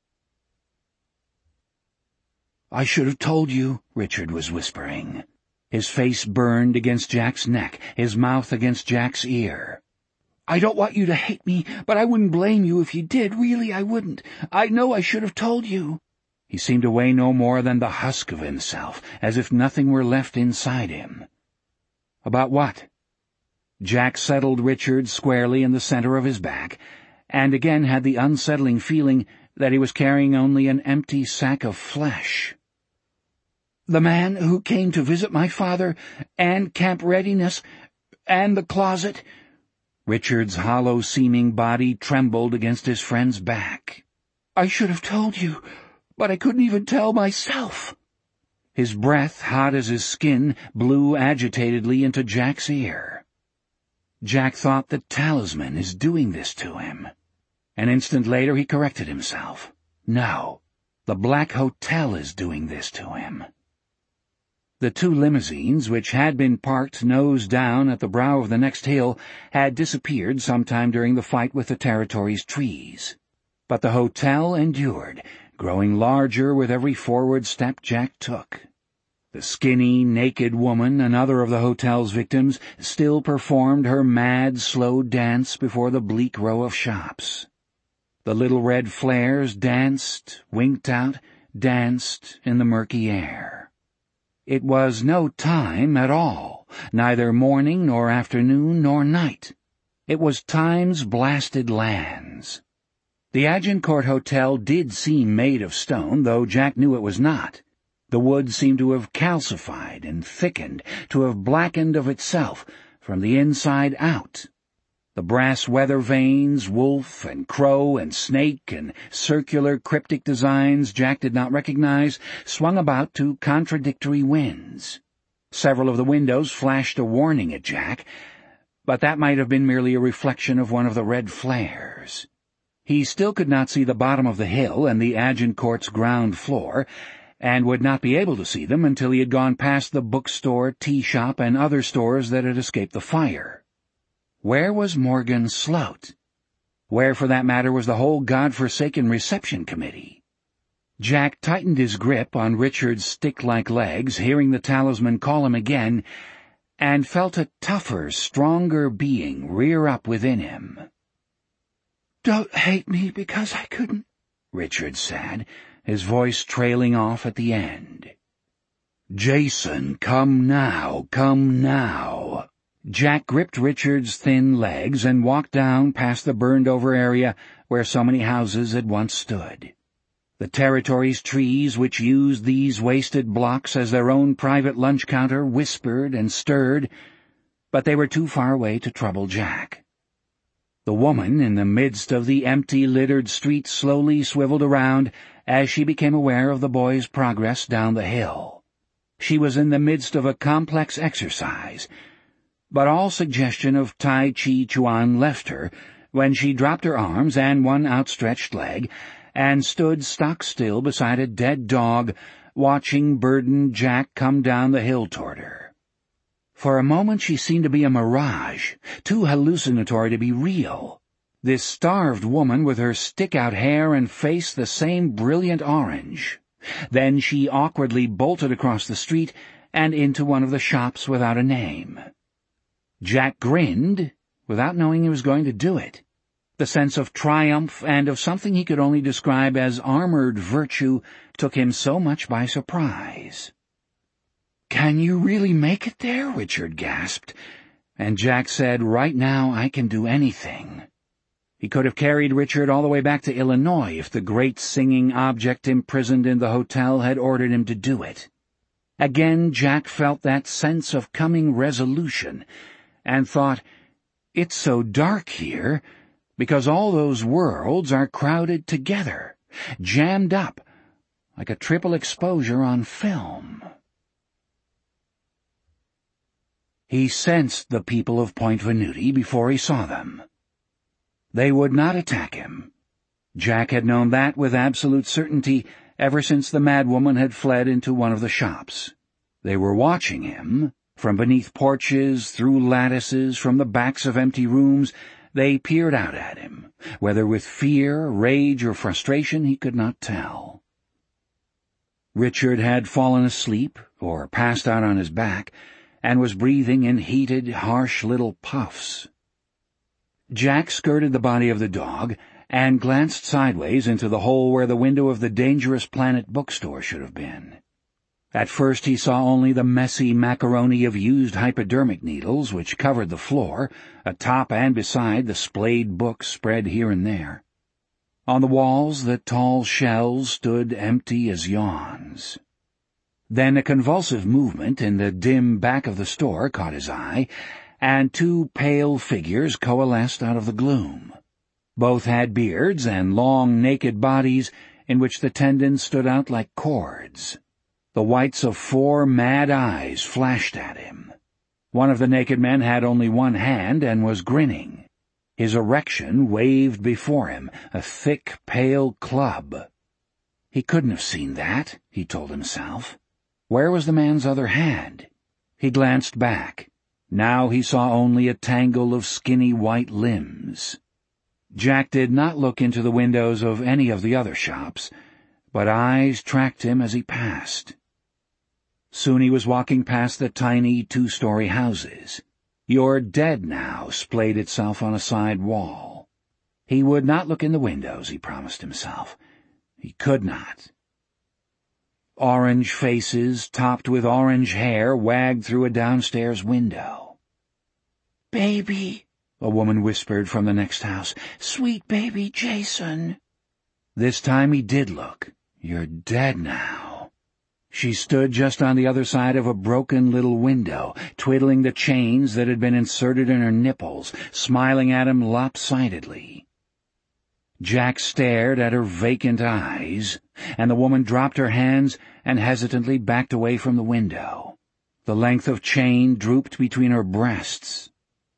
"I should have told you," Richard was whispering. His face burned against Jack's neck, his mouth against Jack's ear. "I don't want you to hate me, but I wouldn't blame you if you did. Really, I wouldn't. I know I should have told you." He seemed to weigh no more than the husk of himself, as if nothing were left inside him. "About what?" Jack settled Richard squarely in the center of his back, and again had the unsettling feeling that he was carrying only an empty sack of flesh. "The man who came to visit my father, and Camp Readiness, and the closet—" Richard's hollow-seeming body trembled against his friend's back. "I should have told you, but I couldn't even tell myself." His breath, hot as his skin, blew agitatedly into Jack's ear. Jack thought the talisman is doing this to him. An instant later he corrected himself. No, the Black Hotel is doing this to him. The two limousines, which had been parked nose down at the brow of the next hill, had disappeared sometime during the fight with the territory's trees. But the hotel endured, growing larger with every forward step Jack took. The skinny, naked woman, another of the hotel's victims, still performed her mad, slow dance before the bleak row of shops. The little red flares danced, winked out, danced in the murky air. It was no time at all, neither morning nor afternoon nor night. It was time's blasted lands. The Agincourt Hotel did seem made of stone, though Jack knew it was not. The wood seemed to have calcified and thickened, to have blackened of itself, from the inside out. The brass weather vanes, wolf and crow and snake and circular cryptic designs Jack did not recognize swung about to contradictory winds. Several of the windows flashed a warning at Jack, but that might have been merely a reflection of one of the red flares. He still could not see the bottom of the hill and the Agincourt's ground floor, and would not be able to see them until he had gone past the bookstore, tea shop, and other stores that had escaped the fire. Where was Morgan Sloat? Where, for that matter, was the whole God-forsaken reception committee? Jack tightened his grip on Richard's stick-like legs, hearing the talisman call him again, and felt a tougher, stronger being rear up within him. "Don't hate me because I couldn't," Richard said, his voice trailing off at the end. "Jason, come now, come now." Jack gripped Richard's thin legs and walked down past the burned-over area where so many houses had once stood. The territory's trees, which used these wasted blocks as their own private lunch counter, whispered and stirred, but they were too far away to trouble Jack. The woman in the midst of the empty, littered street slowly swiveled around as she became aware of the boy's progress down the hill. She was in the midst of a complex exercise, but all suggestion of Tai Chi Chuan left her when she dropped her arms and one outstretched leg and stood stock-still beside a dead dog, watching burdened Jack come down the hill toward her. For a moment she seemed to be a mirage, too hallucinatory to be real. This starved woman with her stick-out hair and face the same brilliant orange. Then she awkwardly bolted across the street and into one of the shops without a name. Jack grinned, without knowing he was going to do it. The sense of triumph and of something he could only describe as armored virtue took him so much by surprise. "Can you really make it there?" Richard gasped, and Jack said, "Right now I can do anything." He could have carried Richard all the way back to Illinois if the great singing object imprisoned in the hotel had ordered him to do it. Again Jack felt that sense of coming resolution, and thought, "It's so dark here because all those worlds are crowded together, jammed up, like a triple exposure on film." He sensed the people of Point Venuti before he saw them. They would not attack him. Jack had known that with absolute certainty ever since the madwoman had fled into one of the shops. They were watching him. From beneath porches, through lattices, from the backs of empty rooms, they peered out at him, whether with fear, rage, or frustration he could not tell. Richard had fallen asleep, or passed out on his back, and was breathing in heated, harsh little puffs. Jack skirted the body of the dog and glanced sideways into the hole where the window of the Dangerous Planet bookstore should have been. At first he saw only the messy macaroni of used hypodermic needles which covered the floor, atop and beside the splayed books spread here and there. On the walls the tall shelves stood empty as yawns. Then a convulsive movement in the dim back of the store caught his eye, and two pale figures coalesced out of the gloom. Both had beards and long naked bodies in which the tendons stood out like cords. The whites of 4 mad eyes flashed at him. One of the naked men had only one hand and was grinning. His erection waved before him, a thick, pale club. He couldn't have seen that, he told himself. Where was the man's other hand? He glanced back. Now he saw only a tangle of skinny white limbs. Jack did not look into the windows of any of the other shops, but eyes tracked him as he passed. Soon he was walking past the tiny 2-story houses. "You're dead now" splayed itself on a side wall. He would not look in the windows, he promised himself. He could not. Orange faces, topped with orange hair, wagged through a downstairs window. "Baby," a woman whispered from the next house. "Sweet baby Jason." This time he did look. "You're dead now." She stood just on the other side of a broken little window, twiddling the chains that had been inserted in her nipples, smiling at him lopsidedly. Jack stared at her vacant eyes, and the woman dropped her hands and hesitantly backed away from the window. The length of chain drooped between her breasts.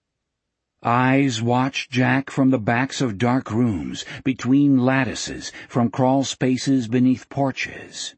Eyes watched Jack from the backs of dark rooms, between lattices, from crawl spaces beneath porches.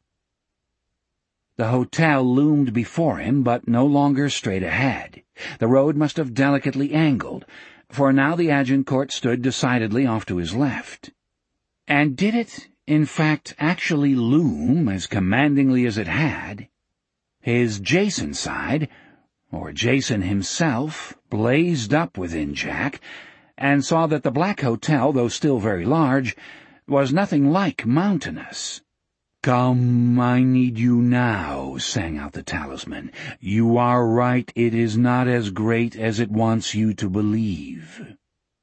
The hotel loomed before him, but no longer straight ahead. The road must have delicately angled, for now the Agincourt stood decidedly off to his left. And did it, in fact, actually loom as commandingly as it had? His Jason side, or Jason himself, blazed up within Jack, and saw that the Black Hotel, though still very large, was nothing like mountainous. "Come, I need you now," sang out the talisman. "You are right, it is not as great as it wants you to believe."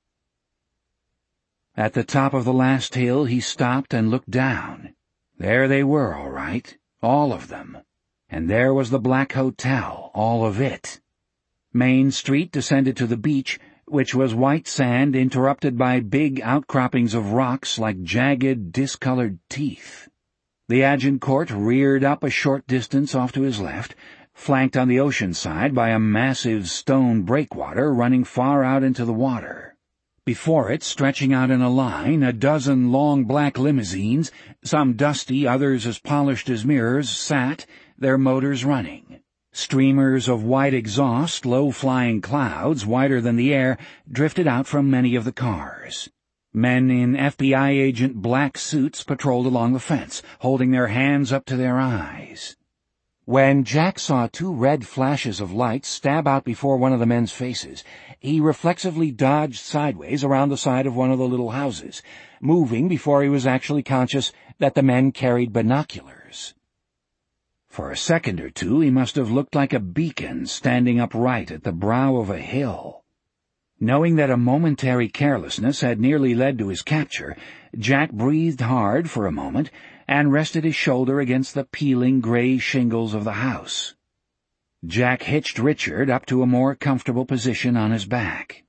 At the top of the last hill he stopped and looked down. There they were, all right, all of them. And there was the Black Hotel, all of it. Main Street descended to the beach, which was white sand interrupted by big outcroppings of rocks like jagged, discolored teeth. The Agincourt reared up a short distance off to his left, flanked on the ocean side by a massive stone breakwater running far out into the water. Before it, stretching out in a line, a dozen long black limousines, some dusty, others as polished as mirrors, sat, their motors running. Streamers of white exhaust, low-flying clouds, whiter than the air, drifted out from many of the cars. Men in FBI agent black suits patrolled along the fence, holding their hands up to their eyes. When Jack saw 2 red flashes of light stab out before one of the men's faces, he reflexively dodged sideways around the side of one of the little houses, moving before he was actually conscious that the men carried binoculars. For a second or two he must have looked like a beacon standing upright at the brow of a hill. Knowing that a momentary carelessness had nearly led to his capture, Jack breathed hard for a moment and rested his shoulder against the peeling gray shingles of the house. Jack hitched Richard up to a more comfortable position on his back.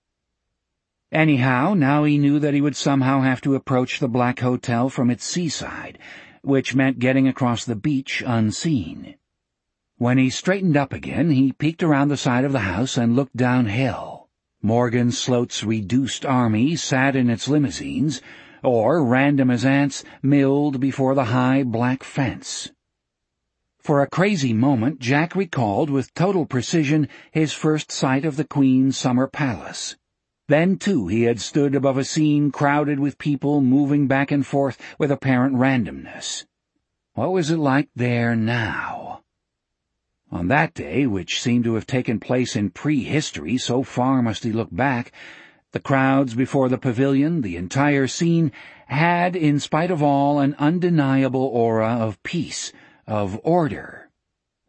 Anyhow, now he knew that he would somehow have to approach the Black Hotel from its seaside, which meant getting across the beach unseen. When he straightened up again, he peeked around the side of the house and looked downhill. Morgan Sloat's reduced army sat in its limousines, or, random as ants, milled before the high black fence. For a crazy moment, Jack recalled with total precision his first sight of the Queen's summer palace. Then, too, he had stood above a scene crowded with people moving back and forth with apparent randomness. What was it like there now? On that day, which seemed to have taken place in prehistory, so far must he look back, the crowds before the pavilion, the entire scene, had, in spite of all, an undeniable aura of peace, of order.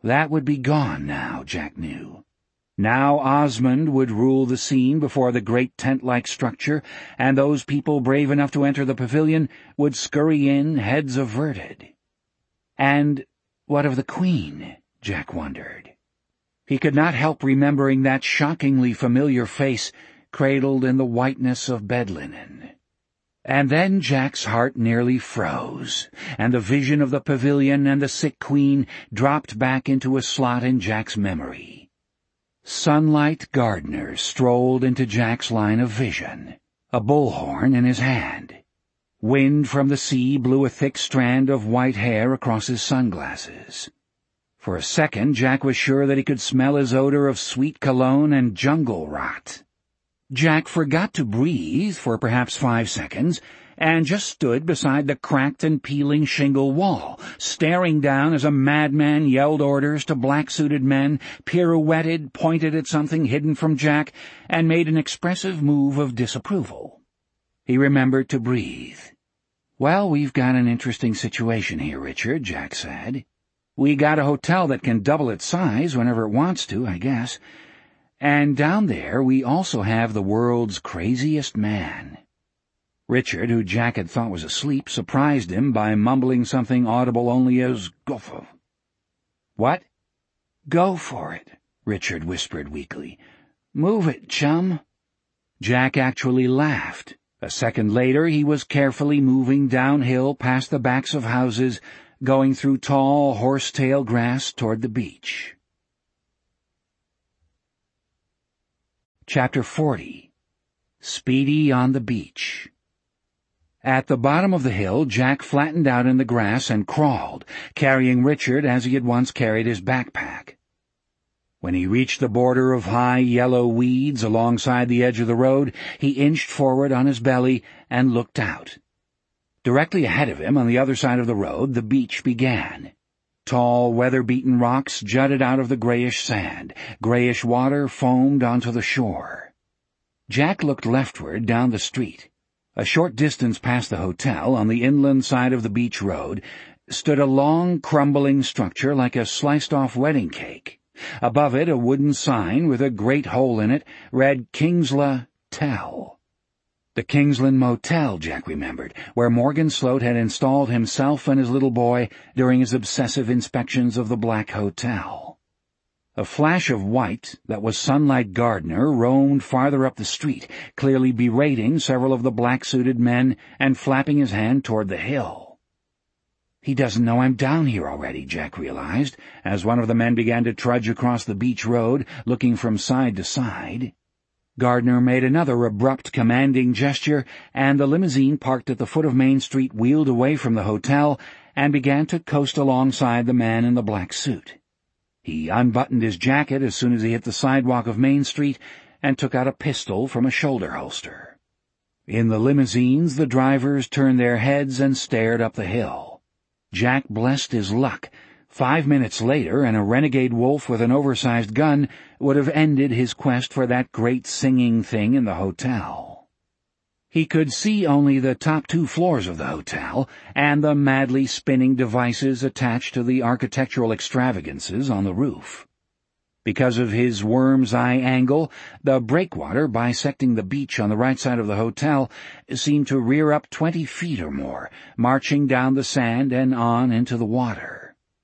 That would be gone now, Jack knew. Now Osmond would rule the scene before the great tent-like structure, and those people brave enough to enter the pavilion would scurry in, heads averted. And what of the Queen? Jack wondered. He could not help remembering that shockingly familiar face cradled in the whiteness of bed linen. And then Jack's heart nearly froze, and the vision of the pavilion and the sick Queen dropped back into a slot in Jack's memory. Sunlight Gardner strolled into Jack's line of vision, a bullhorn in his hand. Wind from the sea blew a thick strand of white hair across his sunglasses. For a second, Jack was sure that he could smell his odor of sweet cologne and jungle rot. Jack forgot to breathe for perhaps 5 seconds, and just stood beside the cracked and peeling shingle wall, staring down as a madman yelled orders to black-suited men, pirouetted, pointed at something hidden from Jack, and made an expressive move of disapproval. He remembered to breathe. "Well, we've got an interesting situation here, Richard," Jack said. "We got a hotel that can double its size whenever it wants to, I guess. And down there we also have the world's craziest man." Richard, who Jack had thought was asleep, surprised him by mumbling something audible only as "Go." "What?" "Go for it," Richard whispered weakly. "Move it, chum." Jack actually laughed. A second later he was carefully moving downhill past the backs of houses, going through tall horsetail grass toward the beach. Chapter 40. Speedy on the Beach. At the bottom of the hill, Jack flattened out in the grass and crawled, carrying Richard as he had once carried his backpack. When he reached the border of high yellow weeds alongside the edge of the road, he inched forward on his belly and looked out. Directly ahead of him, on the other side of the road, the beach began. Tall, weather-beaten rocks jutted out of the grayish sand. Grayish water foamed onto the shore. Jack looked leftward down the street. A short distance past the hotel, on the inland side of the beach road, stood a long, crumbling structure like a sliced-off wedding cake. Above it, a wooden sign with a great hole in it read Kingsland Tell. The Kingsland Motel, Jack remembered, where Morgan Sloat had installed himself and his little boy during his obsessive inspections of the Black Hotel. A flash of white that was Sunlight Gardner roamed farther up the street, clearly berating several of the black-suited men and flapping his hand toward the hill. "He doesn't know I'm down here already," Jack realized, as one of the men began to trudge across the beach road, looking from side to side. Gardner made another abrupt, commanding gesture, and the limousine parked at the foot of Main Street wheeled away from the hotel and began to coast alongside the man in the black suit. He unbuttoned his jacket as soon as he hit the sidewalk of Main Street and took out a pistol from a shoulder holster. In the limousines, the drivers turned their heads and stared up the hill. Jack blessed his luck. 5 minutes later, and a renegade wolf with an oversized gun would have ended his quest for that great singing thing in the hotel. He could see only the top 2 floors of the hotel and the madly spinning devices attached to the architectural extravagances on the roof. Because of his worm's eye angle, the breakwater bisecting the beach on the right side of the hotel seemed to rear up 20 feet or more, marching down the sand and on into the water.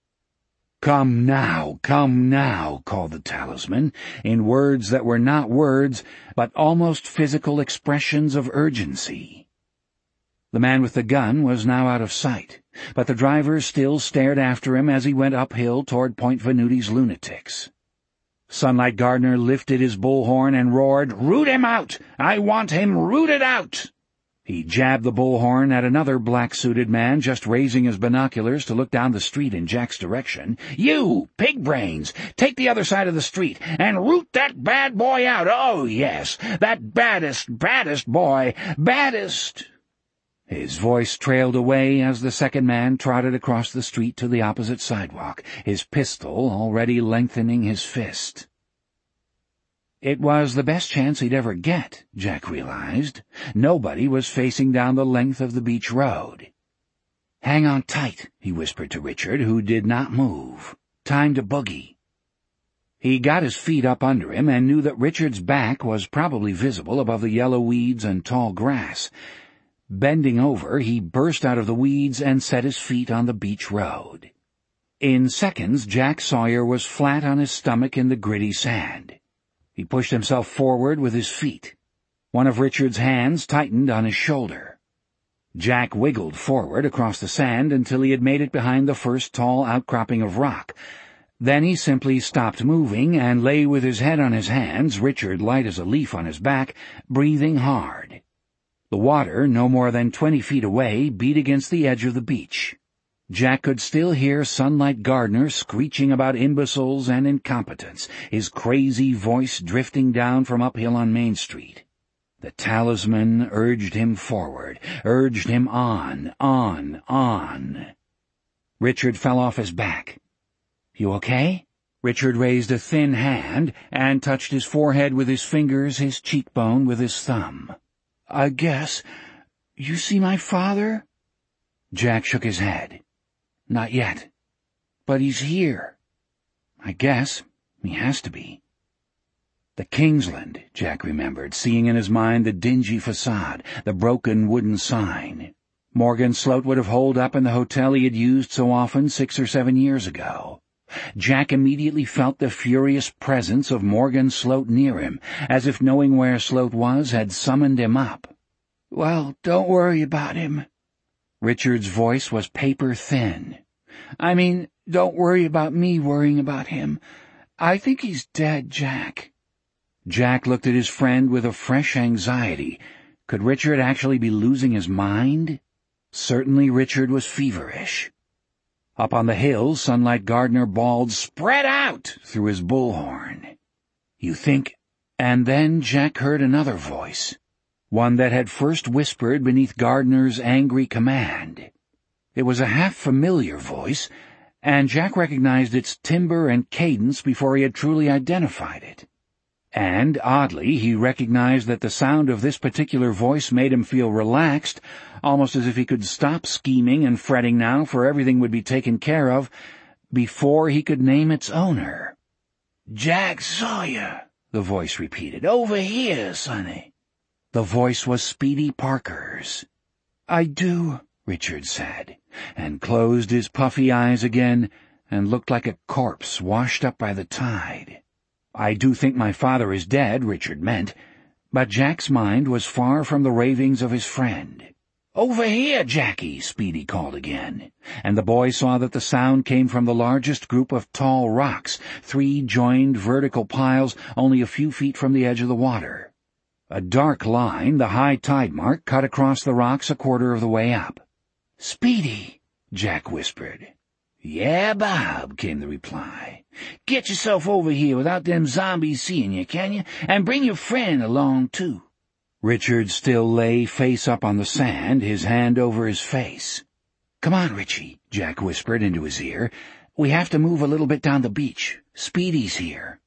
Come now," called the talisman, in words that were not words, but almost physical expressions of urgency. The man with the gun was now out of sight, but the drivers still stared after him as he went uphill toward Point Venuti's lunatics. Sunlight Gardner lifted his bullhorn and roared, "Root him out! I want him rooted out!" He jabbed the bullhorn at another black-suited man just raising his binoculars to look down the street in Jack's direction. "You, pig brains, take the other side of the street and root that bad boy out. Oh, yes, that baddest boy, baddest." His voice trailed away as the second man trotted across the street to the opposite sidewalk, his pistol already lengthening his fist. It was the best chance he'd ever get, Jack realized. Nobody was facing down the length of the beach road. "Hang on tight," he whispered to Richard, who did not move. Time to boogie. He got his feet up under him and knew that Richard's back was probably visible above the yellow weeds and tall grass. Bending over, he burst out of the weeds and set his feet on the beach road. In seconds, Jack Sawyer was flat on his stomach in the gritty sand. He pushed himself forward with his feet. One of Richard's hands tightened on his shoulder. Jack wiggled forward across the sand until he had made it behind the first tall outcropping of rock. Then he simply stopped moving and lay with his head on his hands, Richard light as a leaf on his back, breathing hard. The water, no more than 20 feet away, beat against the edge of the beach. Jack could still hear Sunlight Gardner screeching about imbeciles and incompetence, his crazy voice drifting down from uphill on Main Street. The talisman urged him forward, urged him on. Richard fell off his back. "You okay?" Richard raised a thin hand and touched his forehead with his fingers, his cheekbone with his thumb. "I guess. You see my father?" Jack shook his head. "Not yet. But he's here. I guess he has to be." The Kingsland, Jack remembered, seeing in his mind the dingy facade, the broken wooden sign. Morgan Sloat would have holed up in the hotel he had used so often 6 or 7 years ago. Jack immediately felt the furious presence of Morgan Sloat near him, as if knowing where Sloat was had summoned him up. "Well, don't worry about him." Richard's voice was paper-thin. "I mean, don't worry about me worrying about him. I think he's dead, Jack." Jack looked at his friend with a fresh anxiety. Could Richard actually be losing his mind? Certainly Richard was feverish. Up on the hill, Sunlight Gardner bawled, "Spread out!" through his bullhorn. "You think—" And then Jack heard another voice, one that had first whispered beneath Gardner's angry command. It was a half-familiar voice, and Jack recognized its timbre and cadence before he had truly identified it. And, oddly, he recognized that the sound of this particular voice made him feel relaxed, almost as if he could stop scheming and fretting now, for everything would be taken care of, before he could name its owner. "Jack Sawyer," the voice repeated. "Over here, sonny." The voice was Speedy Parker's. "I do," Richard said, and closed his puffy eyes again and looked like a corpse washed up by the tide. "I do think my father is dead," Richard meant, but Jack's mind was far from the ravings of his friend. "Over here, Jackie," Speedy called again, and the boy saw that the sound came from the largest group of tall rocks, 3 joined vertical piles only a few feet from the edge of the water. A dark line, the high tide mark, cut across the rocks a quarter of the way up. "Speedy," Jack whispered. "Yeah, Bob," came the reply. "Get yourself over here without them zombies seeing you, can you? And bring your friend along, too." Richard still lay face up on the sand, his hand over his face. "Come on, Richie," Jack whispered into his ear. "We have to move a little bit down the beach. Speedy's here."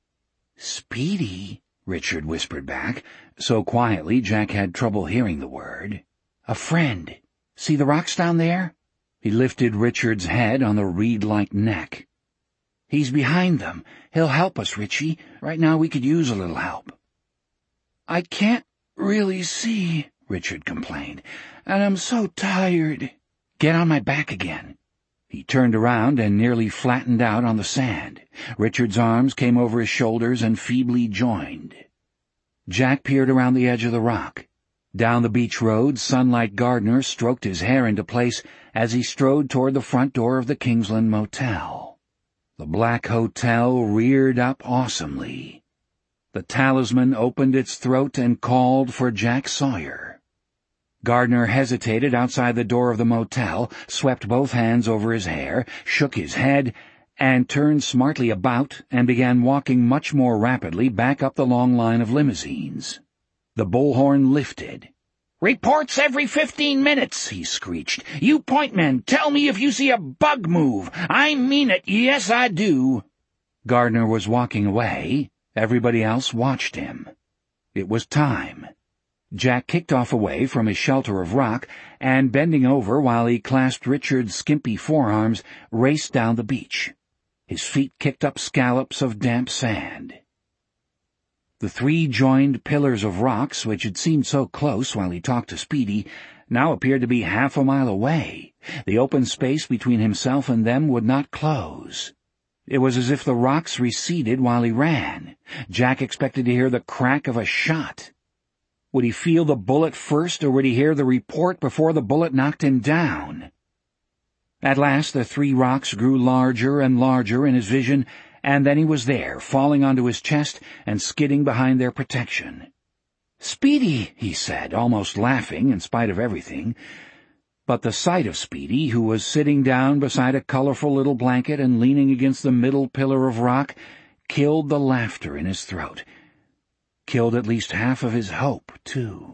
"Speedy?" Richard whispered back, so quietly Jack had trouble hearing the word. "A friend. See the rocks down there?" He lifted Richard's head on the reed-like neck. "He's behind them. He'll help us, Richie. Right now we could use a little help." "I can't really see," Richard complained, "and I'm so tired." "Get on my back again." He turned around and nearly flattened out on the sand. Richard's arms came over his shoulders and feebly joined. Jack peered around the edge of the rock. Down the beach road, Sunlight Gardner stroked his hair into place as he strode toward the front door of the Kingsland Motel. The black hotel reared up awesomely. The talisman opened its throat and called for Jack Sawyer. Gardner hesitated outside the door of the motel, swept both hands over his hair, shook his head, and turned smartly about and began walking much more rapidly back up the long line of limousines. The bullhorn lifted. "Reports every 15 minutes, he screeched. "You point men, tell me if you see a bug move. I mean it, yes I do." Gardner was walking away. Everybody else watched him. It was time. Jack kicked off away from his shelter of rock, and bending over while he clasped Richard's skimpy forearms, raced down the beach. His feet kicked up scallops of damp sand. The three joined pillars of rocks, which had seemed so close while he talked to Speedy, now appeared to be half a mile away. The open space between himself and them would not close. It was as if the rocks receded while he ran. Jack expected to hear the crack of a shot. Would he feel the bullet first, or would he hear the report before the bullet knocked him down? At last the three rocks grew larger and larger in his vision, and then he was there, falling onto his chest and skidding behind their protection. "Speedy," he said, almost laughing in spite of everything. But the sight of Speedy, who was sitting down beside a colorful little blanket and leaning against the middle pillar of rock, killed the laughter in his throat. Killed at least half of his hope, too.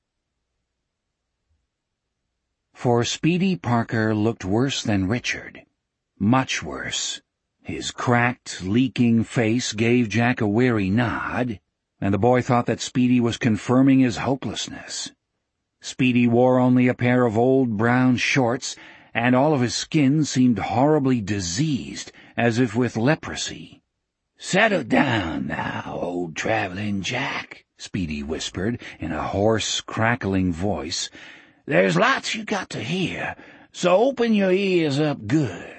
For Speedy Parker looked worse than Richard. Much worse. His cracked, leaking face gave Jack a weary nod, and the boy thought that Speedy was confirming his hopelessness. Speedy wore only a pair of old brown shorts, and all of his skin seemed horribly diseased, as if with leprosy. "Settle down now, old traveling Jack," Speedy whispered in a hoarse, crackling voice. "There's lots you got to hear, so open your ears up good."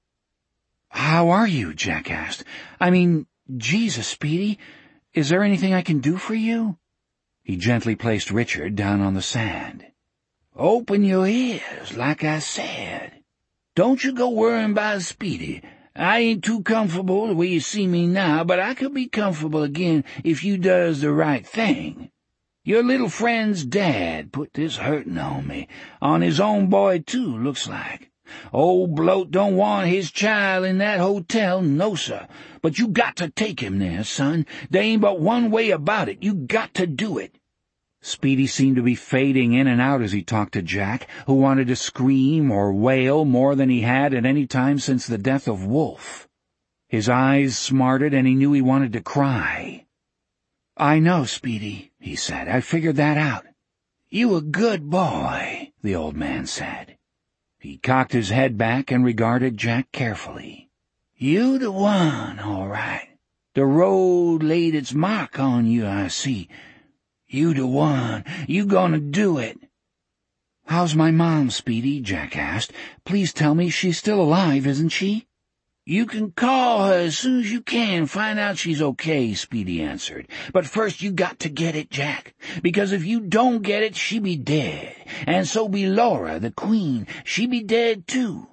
"How are you?" Jack asked. "I mean, Jesus, Speedy, is there anything I can do for you?" He gently placed Richard down on the sand. "Open your ears, like I said. Don't you go worrying about Speedy. I ain't too comfortable the way you see me now, but I could be comfortable again if you does the right thing. Your little friend's dad put this hurtin' on me, on his own boy too, looks like. Old Bloat don't want his child in that hotel, no, sir. But you got to take him there, son. There ain't but one way about it. You got to do it." Speedy seemed to be fading in and out as he talked to Jack, who wanted to scream or wail more than he had at any time since the death of Wolf. His eyes smarted, and he knew he wanted to cry. "I know, Speedy," he said. "I figured that out." "You a good boy," the old man said. He cocked his head back and regarded Jack carefully. "You the one, all right. The road laid its mark on you, I see. You the one. You gonna do it." "How's my mom, Speedy?" Jack asked. "Please tell me she's still alive, isn't she?" "You can call her as soon as you can, find out she's okay," Speedy answered. "But first you got to get it, Jack, because if you don't get it, she be dead, and so be Laura, the queen. She be dead, too."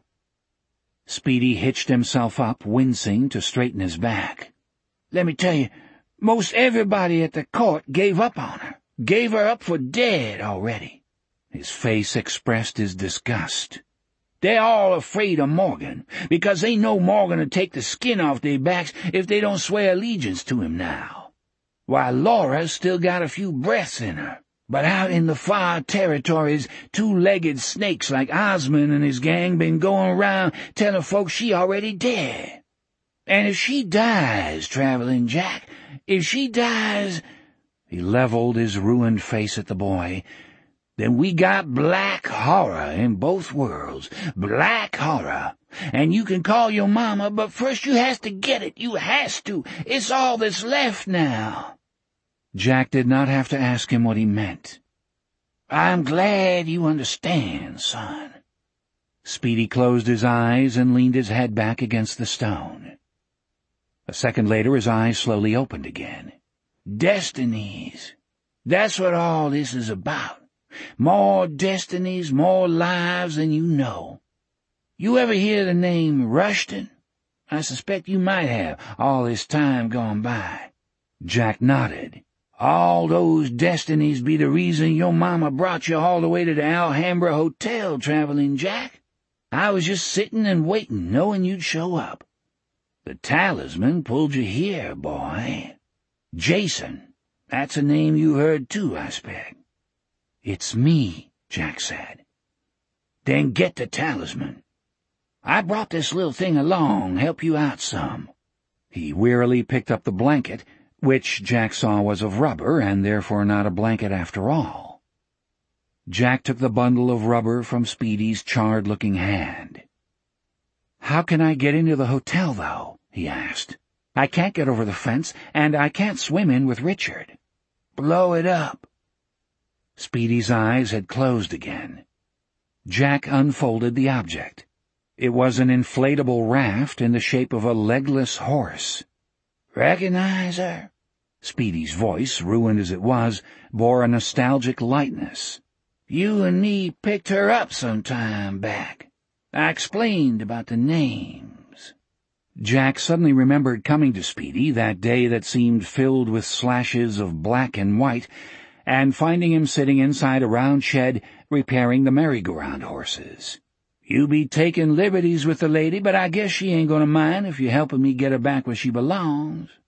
Speedy hitched himself up, wincing, to straighten his back. "Let me tell you, most everybody at the court gave up on her, gave her up for dead already." His face expressed his disgust. "They're all afraid of Morgan, because they know Morgan'll take the skin off their backs if they don't swear allegiance to him now. Why, Laura's still got a few breaths in her, but out in the far territories, two-legged snakes like Osmond and his gang been going around telling folks she already dead. And if she dies, Traveling Jack, if she dies—" He leveled his ruined face at the boy. "Then we got black horror in both worlds, black horror. And you can call your mama, but first you has to get it, you has to. It's all that's left now." Jack did not have to ask him what he meant. "I'm glad you understand, son." Speedy closed his eyes and leaned his head back against the stone. A second later his eyes slowly opened again. "Destinies. That's what all this is about. More destinies, more lives than you know. You ever hear the name Rushton? I suspect you might have, all this time gone by." Jack nodded. "All those destinies be the reason your mama brought you all the way to the Alhambra Hotel, Traveling Jack. I was just sitting and waiting, knowing you'd show up. The talisman pulled you here, boy. Jason, that's a name you heard too, I expect." "It's me," Jack said. "Then get the talisman. I brought this little thing along, help you out some." He wearily picked up the blanket, which Jack saw was of rubber, and therefore not a blanket after all. Jack took the bundle of rubber from Speedy's charred-looking hand. "How can I get into the hotel, though?" he asked. "I can't get over the fence, and I can't swim in with Richard." "Blow it up." Speedy's eyes had closed again. Jack unfolded the object. It was an inflatable raft in the shape of a legless horse. "Recognize her?" Speedy's voice, ruined as it was, bore a nostalgic lightness. "You and me picked her up some time back. I explained about the names." Jack suddenly remembered coming to Speedy that day that seemed filled with slashes of black and white, and finding him sitting inside a round shed repairing the merry-go-round horses. "You be taking liberties with the lady, but I guess she ain't gonna mind if you're helping me get her back where she belongs."